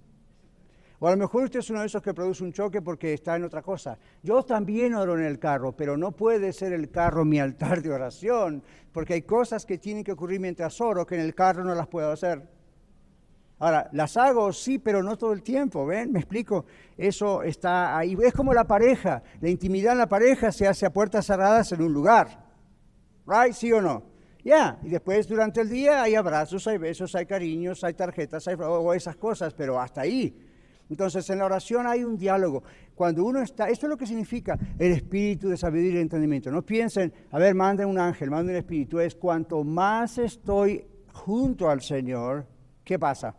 O a lo mejor usted es uno de esos que produce un choque porque está en otra cosa. Yo también oro en el carro, pero no puede ser el carro mi altar de oración, porque hay cosas que tienen que ocurrir mientras oro que en el carro no las puedo hacer. Ahora, las hago sí, pero no todo el tiempo, ¿ven? ¿Me explico? Eso está ahí. Es como la pareja. La intimidad en la pareja se hace a puertas cerradas en un lugar. ¿Right? ¿Sí o no? Ya. Y después durante el día hay abrazos, hay besos, hay cariños, hay tarjetas, o esas cosas, pero hasta ahí. Entonces, en la oración hay un diálogo. Cuando uno está, esto es lo que significa el espíritu de sabiduría y entendimiento. No piensen, manden un ángel, manden un espíritu. Es cuanto más estoy junto al Señor, ¿qué pasa?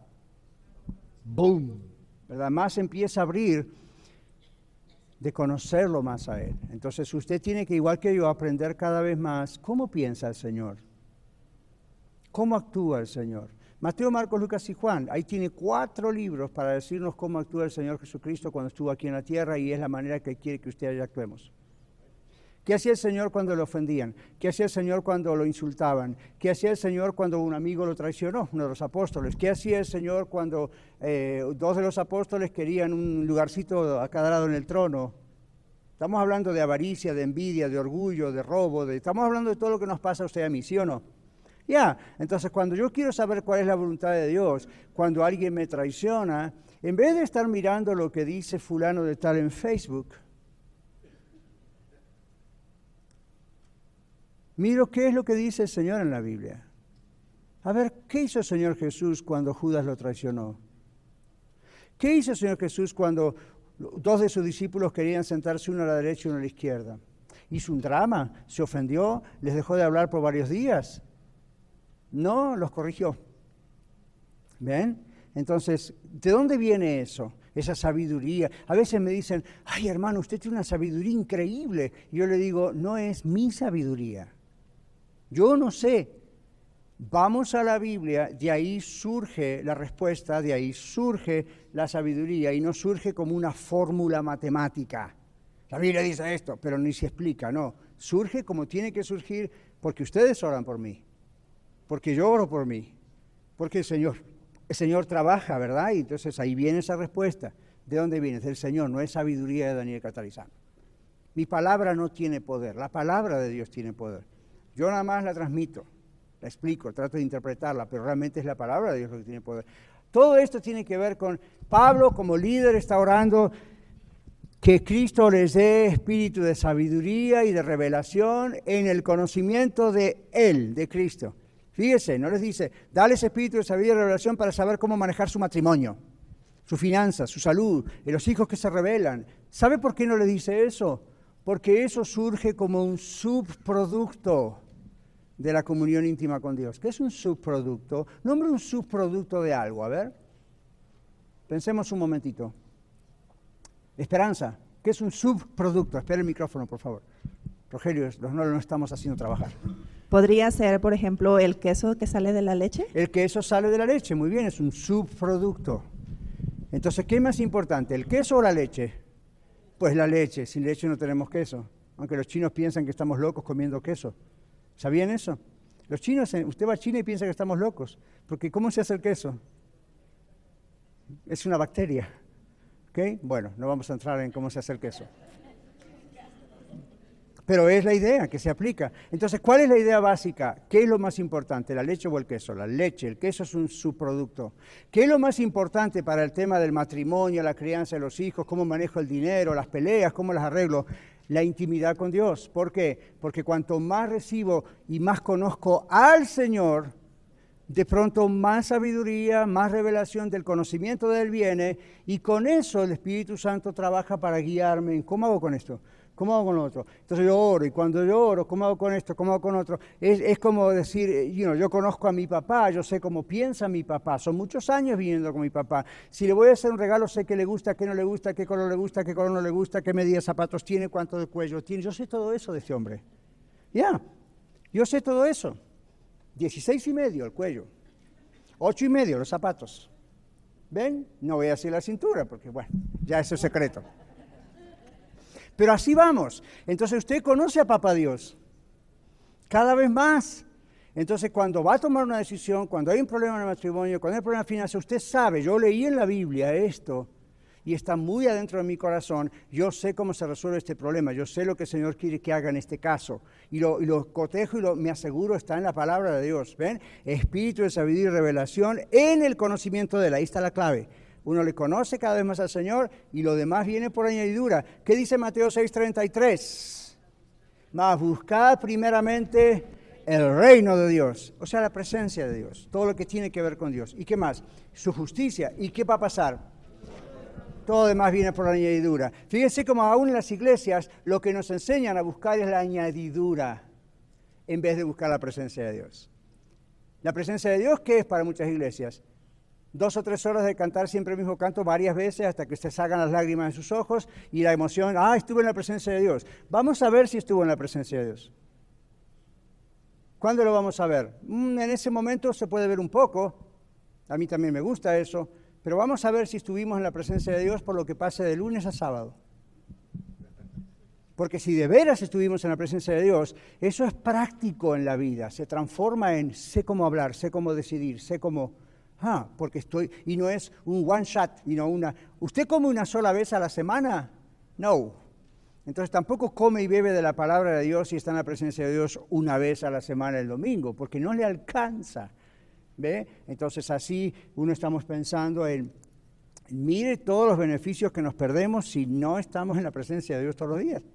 ¡Boom! ¿Verdad? Más empieza a abrir de conocerlo más a Él. Entonces, usted tiene que, igual que yo, aprender cada vez más cómo piensa el Señor. ¿Cómo actúa el Señor? Mateo, Marcos, Lucas y Juan, ahí tiene 4 libros para decirnos cómo actúa el Señor Jesucristo cuando estuvo aquí en la tierra y es la manera que quiere que usted y yo actuemos. ¿Qué hacía el Señor cuando lo ofendían? ¿Qué hacía el Señor cuando lo insultaban? ¿Qué hacía el Señor cuando un amigo lo traicionó, uno de los apóstoles? ¿Qué hacía el Señor cuando 2 de los apóstoles querían un lugarcito a cada lado en el trono? Estamos hablando de avaricia, de envidia, de orgullo, de robo, estamos hablando de todo lo que nos pasa a usted y a mí, ¿sí o no? Entonces cuando yo quiero saber cuál es la voluntad de Dios, cuando alguien me traiciona, en vez de estar mirando lo que dice fulano de tal en Facebook, miro qué es lo que dice el Señor en la Biblia. A ver, ¿qué hizo el Señor Jesús cuando Judas lo traicionó? ¿Qué hizo el Señor Jesús cuando 2 de sus discípulos querían sentarse uno a la derecha y uno a la izquierda? Hizo un drama, se ofendió, les dejó de hablar por varios días. No, los corrigió. ¿Ven? Entonces, ¿de dónde viene eso? Esa sabiduría. A veces me dicen, hermano, usted tiene una sabiduría increíble. Y yo le digo, no es mi sabiduría. Yo no sé. Vamos a la Biblia, de ahí surge la respuesta, de ahí surge la sabiduría y no surge como una fórmula matemática. La Biblia dice esto, pero ni se explica, no. Surge como tiene que surgir porque ustedes oran por mí. Porque yo oro por mí, porque el Señor trabaja, ¿verdad? Y entonces ahí viene esa respuesta. ¿De dónde viene? Del Señor, no es sabiduría de Daniel Catarizano. Mi palabra no tiene poder, la palabra de Dios tiene poder. Yo nada más la transmito, la explico, trato de interpretarla, pero realmente es la palabra de Dios lo que tiene poder. Todo esto tiene que ver con Pablo como líder está orando. que Cristo les dé espíritu de sabiduría y de revelación en el conocimiento de Él, de Cristo. Fíjese, no les dice, dales espíritu de sabiduría y revelación para saber cómo manejar su matrimonio, su finanzas, su salud, y los hijos que se rebelan. ¿Sabe por qué no le dice eso? Porque eso surge como un subproducto de la comunión íntima con Dios. ¿Qué es un subproducto? Nombre un subproducto de algo, a ver. Pensemos un momentito. Esperanza, ¿qué es un subproducto? Espera el micrófono, por favor. Rogelio, no lo estamos haciendo trabajar. ¿Podría ser, por ejemplo, el queso que sale de la leche? El queso sale de la leche, muy bien, es un subproducto. Entonces, ¿qué es más importante, el queso o la leche? Pues la leche, sin leche no tenemos queso. Aunque los chinos piensan que estamos locos comiendo queso. ¿Sabían eso? Los chinos, usted va a China y piensa que estamos locos. Porque ¿cómo se hace el queso? Es una bacteria. ¿Ok? Bueno, no vamos a entrar en cómo se hace el queso. Pero es la idea que se aplica. Entonces, ¿cuál es la idea básica? ¿Qué es lo más importante, la leche o el queso? La leche, el queso es un subproducto. ¿Qué es lo más importante para el tema del matrimonio, la crianza de los hijos, cómo manejo el dinero, las peleas, cómo las arreglo? La intimidad con Dios. ¿Por qué? Porque cuanto más recibo y más conozco al Señor, de pronto más sabiduría, más revelación del conocimiento de Él viene, y con eso el Espíritu Santo trabaja para guiarme en cómo hago con esto, cómo hago con lo otro. Entonces yo oro, y cuando yo oro, cómo hago con esto, cómo hago con otro. Es como decir, yo conozco a mi papá, yo sé cómo piensa mi papá, son muchos años viviendo con mi papá. Si le voy a hacer un regalo, sé qué le gusta, qué no le gusta, qué color le gusta, qué color no le gusta, qué medida de zapatos tiene, cuánto de cuello tiene. Yo sé todo eso de este hombre. Yo sé todo eso. 16,5 el cuello, 8,5 los zapatos. ¿Ven? No voy a decir la cintura porque, bueno, ya eso es secreto. Pero así vamos. Entonces usted conoce a Papá Dios cada vez más. Entonces cuando va a tomar una decisión, cuando hay un problema en el matrimonio, cuando hay un problema financiero, usted sabe, yo leí en la Biblia esto y está muy adentro de mi corazón, yo sé cómo se resuelve este problema, yo sé lo que el Señor quiere que haga en este caso, y lo cotejo y me aseguro está en la palabra de Dios, ¿ven? Espíritu de sabiduría y revelación en el conocimiento de Él, ahí está la clave. Uno le conoce cada vez más al Señor y lo demás viene por añadidura. ¿Qué dice Mateo 6:33? Mas buscad primeramente el reino de Dios, o sea, la presencia de Dios, todo lo que tiene que ver con Dios. ¿Y qué más? Su justicia. ¿Y qué va a pasar? Todo demás viene por añadidura. Fíjense cómo aún en las iglesias lo que nos enseñan a buscar es la añadidura en vez de buscar la presencia de Dios. La presencia de Dios, ¿qué es para muchas iglesias? 2 o 3 horas de cantar siempre el mismo canto varias veces hasta que se salgan las lágrimas de sus ojos y la emoción, estuve en la presencia de Dios. Vamos a ver si estuvo en la presencia de Dios. ¿Cuándo lo vamos a ver? En ese momento se puede ver un poco, a mí también me gusta eso, pero vamos a ver si estuvimos en la presencia de Dios por lo que pase de lunes a sábado. Porque si de veras estuvimos en la presencia de Dios, eso es práctico en la vida, se transforma en sé cómo hablar, sé cómo decidir, sé cómo... porque estoy... Y no es un one shot, ¿Usted come una sola vez a la semana? No. Entonces tampoco come y bebe de la palabra de Dios y está en la presencia de Dios una vez a la semana el domingo, porque no le alcanza. ¿Ve? Entonces así uno estamos pensando en, mire todos los beneficios que nos perdemos si no estamos en la presencia de Dios todos los días.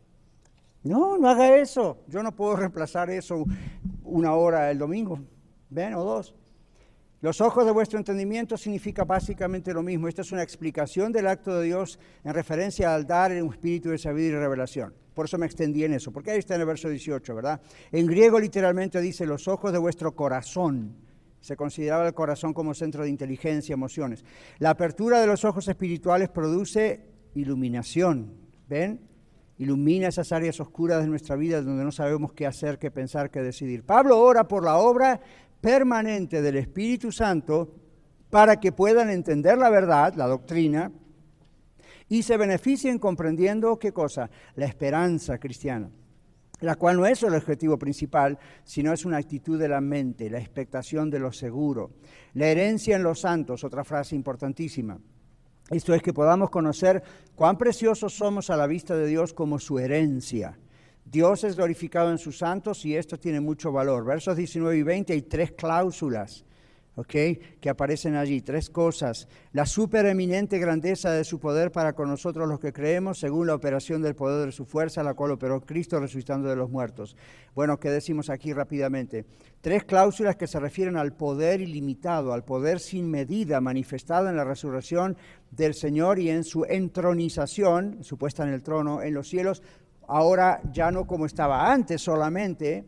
No haga eso. Yo no puedo reemplazar eso 1 hora el domingo, ¿ven? O 2. Los ojos de vuestro entendimiento significa básicamente lo mismo. Esta es una explicación del acto de Dios en referencia al dar un espíritu de sabiduría y revelación. Por eso me extendí en eso, porque ahí está en el verso 18, ¿verdad? En griego literalmente dice los ojos de vuestro corazón. Se consideraba el corazón como centro de inteligencia, emociones. La apertura de los ojos espirituales produce iluminación, ¿ven? Ilumina esas áreas oscuras de nuestra vida donde no sabemos qué hacer, qué pensar, qué decidir. Pablo ora por la obra permanente del Espíritu Santo para que puedan entender la verdad, la doctrina, y se beneficien comprendiendo, ¿qué cosa? La esperanza cristiana, la cual no es el objetivo principal, sino es una actitud de la mente, la expectación de lo seguro. La herencia en los santos, otra frase importantísima. Esto es que podamos conocer cuán preciosos somos a la vista de Dios como su herencia. Dios es glorificado en sus santos y esto tiene mucho valor. Versos 19 y 20 hay 3 cláusulas. que aparecen allí. 3 cosas. La supereminente grandeza de su poder para con nosotros los que creemos, según la operación del poder de su fuerza, la cual operó Cristo resucitando de los muertos. Bueno, ¿qué decimos aquí rápidamente? 3 cláusulas que se refieren al poder ilimitado, al poder sin medida manifestado en la resurrección del Señor y en su entronización, su puesta en el trono en los cielos, ahora ya no como estaba antes solamente,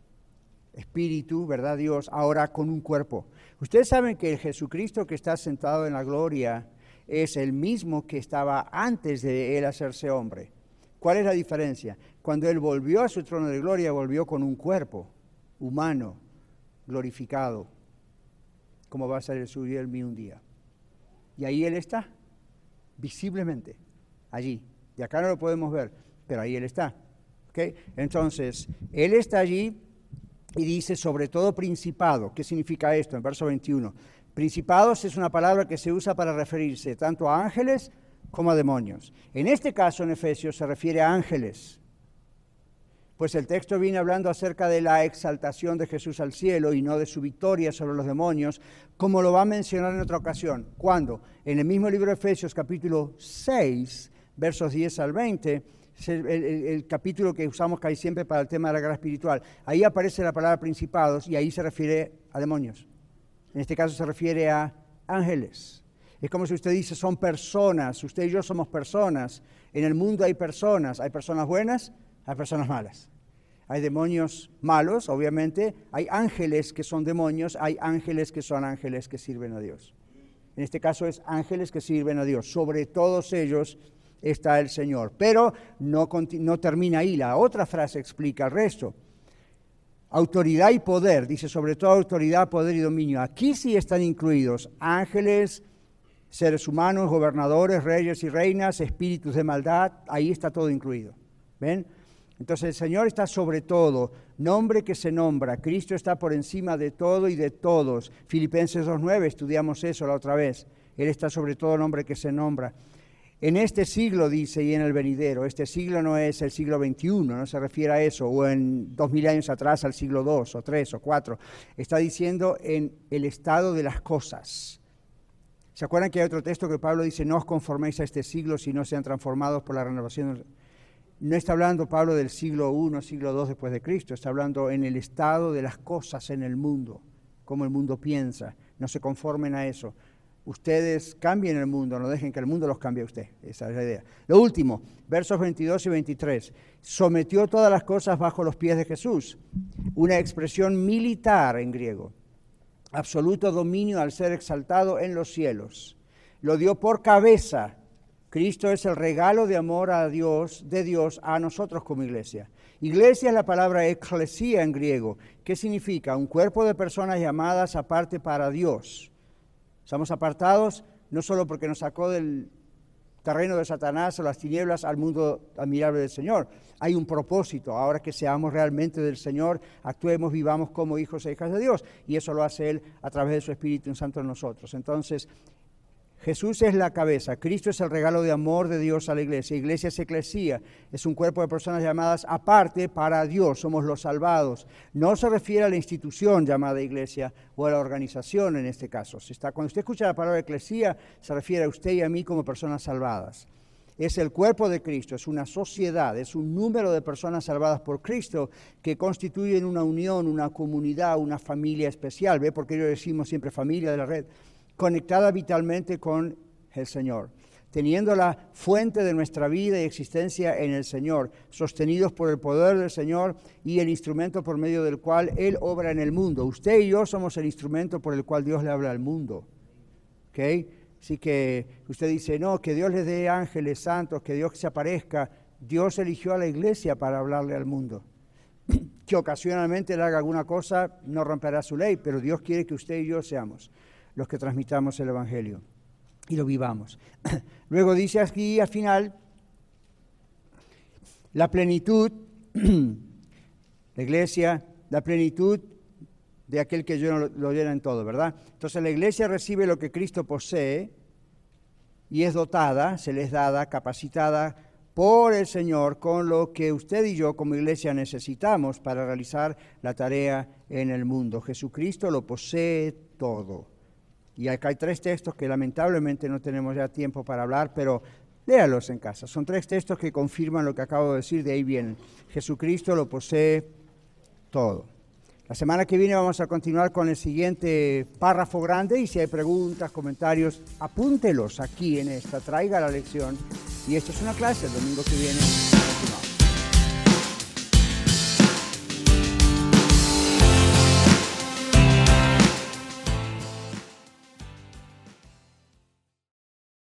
espíritu, ¿verdad? Dios, ahora con un cuerpo. Ustedes saben que el Jesucristo que está sentado en la gloria es el mismo que estaba antes de Él hacerse hombre. ¿Cuál es la diferencia? Cuando Él volvió a su trono de gloria, volvió con un cuerpo humano, glorificado, como va a ser el suyo y el mío un día. Y ahí Él está, visiblemente, allí. Y acá no lo podemos ver, pero ahí Él está. ¿Okay? Entonces, Él está allí. Y dice, sobre todo principado. ¿Qué significa esto? En verso 21. Principados es una palabra que se usa para referirse tanto a ángeles como a demonios. En este caso, en Efesios, se refiere a ángeles. Pues el texto viene hablando acerca de la exaltación de Jesús al cielo y no de su victoria sobre los demonios, como lo va a mencionar en otra ocasión. ¿Cuándo? En el mismo libro de Efesios, capítulo 6, versos 10 al 20, el capítulo que usamos casi siempre para el tema de la guerra espiritual. Ahí aparece la palabra principados y ahí se refiere a demonios. En este caso se refiere a ángeles. Es como si usted dice, son personas, usted y yo somos personas. En el mundo hay personas buenas, hay personas malas. Hay demonios malos, obviamente, hay ángeles que son demonios, hay ángeles que son ángeles que sirven a Dios. En este caso es ángeles que sirven a Dios. Sobre todos ellos está el Señor. Pero no termina ahí. La otra frase explica el resto. Autoridad y poder, dice sobre todo autoridad, poder y dominio. Aquí sí están incluidos ángeles, seres humanos, gobernadores, reyes y reinas, espíritus de maldad. Ahí está todo incluido. ¿Ven? Entonces el Señor está sobre todo, nombre que se nombra. Cristo está por encima de todo y de todos. Filipenses 2:9, estudiamos eso la otra vez. Él está sobre todo, nombre que se nombra. En este siglo, dice, y en el venidero, este siglo no es el siglo XXI, no se refiere a eso, o en 2000 años atrás al siglo II, o 3, o 4. Está diciendo en el estado de las cosas. ¿Se acuerdan que hay otro texto que Pablo dice, no os conforméis a este siglo, sino sean transformados por la renovación? No está hablando Pablo del siglo I, siglo II después de Cristo, está hablando en el estado de las cosas en el mundo, cómo el mundo piensa. No se conformen a eso. Ustedes cambien el mundo, no dejen que el mundo los cambie a usted. Esa es la idea. Lo último, versos 22 y 23. Sometió todas las cosas bajo los pies de Jesús. Una expresión militar en griego. Absoluto dominio al ser exaltado en los cielos. Lo dio por cabeza. Cristo es el regalo de amor a Dios, de Dios a nosotros como iglesia. Iglesia es la palabra eclesia en griego. ¿Qué significa? Un cuerpo de personas llamadas aparte para Dios. Estamos apartados no solo porque nos sacó del terreno de Satanás o las tinieblas al mundo admirable del Señor. Hay un propósito. Ahora que seamos realmente del Señor, actuemos, vivamos como hijos e hijas de Dios. Y eso lo hace Él a través de su Espíritu Santo en nosotros. Entonces, Jesús es la cabeza, Cristo es el regalo de amor de Dios a la iglesia. Iglesia es eclesía, es un cuerpo de personas llamadas aparte para Dios, somos los salvados. No se refiere a la institución llamada iglesia o a la organización en este caso. Cuando usted escucha la palabra eclesía, se refiere a usted y a mí como personas salvadas. Es el cuerpo de Cristo, es una sociedad, es un número de personas salvadas por Cristo que constituyen una unión, una comunidad, una familia especial. ¿Ve? Porque yo decimos siempre familia de la red. Conectada vitalmente con el Señor, teniendo la fuente de nuestra vida y existencia en el Señor, sostenidos por el poder del Señor y el instrumento por medio del cual Él obra en el mundo. Usted y yo somos el instrumento por el cual Dios le habla al mundo. ¿Okay? Así que usted dice, no, que Dios le dé ángeles santos, que Dios se aparezca. Dios eligió a la iglesia para hablarle al mundo. Que ocasionalmente le haga alguna cosa, no romperá su ley, pero Dios quiere que usted y yo seamos los que transmitamos el Evangelio y lo vivamos. Luego dice aquí al final, la plenitud, la iglesia, la plenitud de aquel que yo lo llena en todo, ¿verdad? Entonces la iglesia recibe lo que Cristo posee y es dotada, se les es dada, capacitada por el Señor con lo que usted y yo como iglesia necesitamos para realizar la tarea en el mundo. Jesucristo lo posee todo. Y acá hay 3 textos que lamentablemente no tenemos ya tiempo para hablar, pero léalos en casa. Son 3 textos que confirman lo que acabo de decir, de ahí vienen. Jesucristo lo posee todo. La semana que viene vamos a continuar con el siguiente párrafo grande y si hay preguntas, comentarios, apúntelos aquí en esta, traiga la lección. Y esto es una clase el domingo que viene.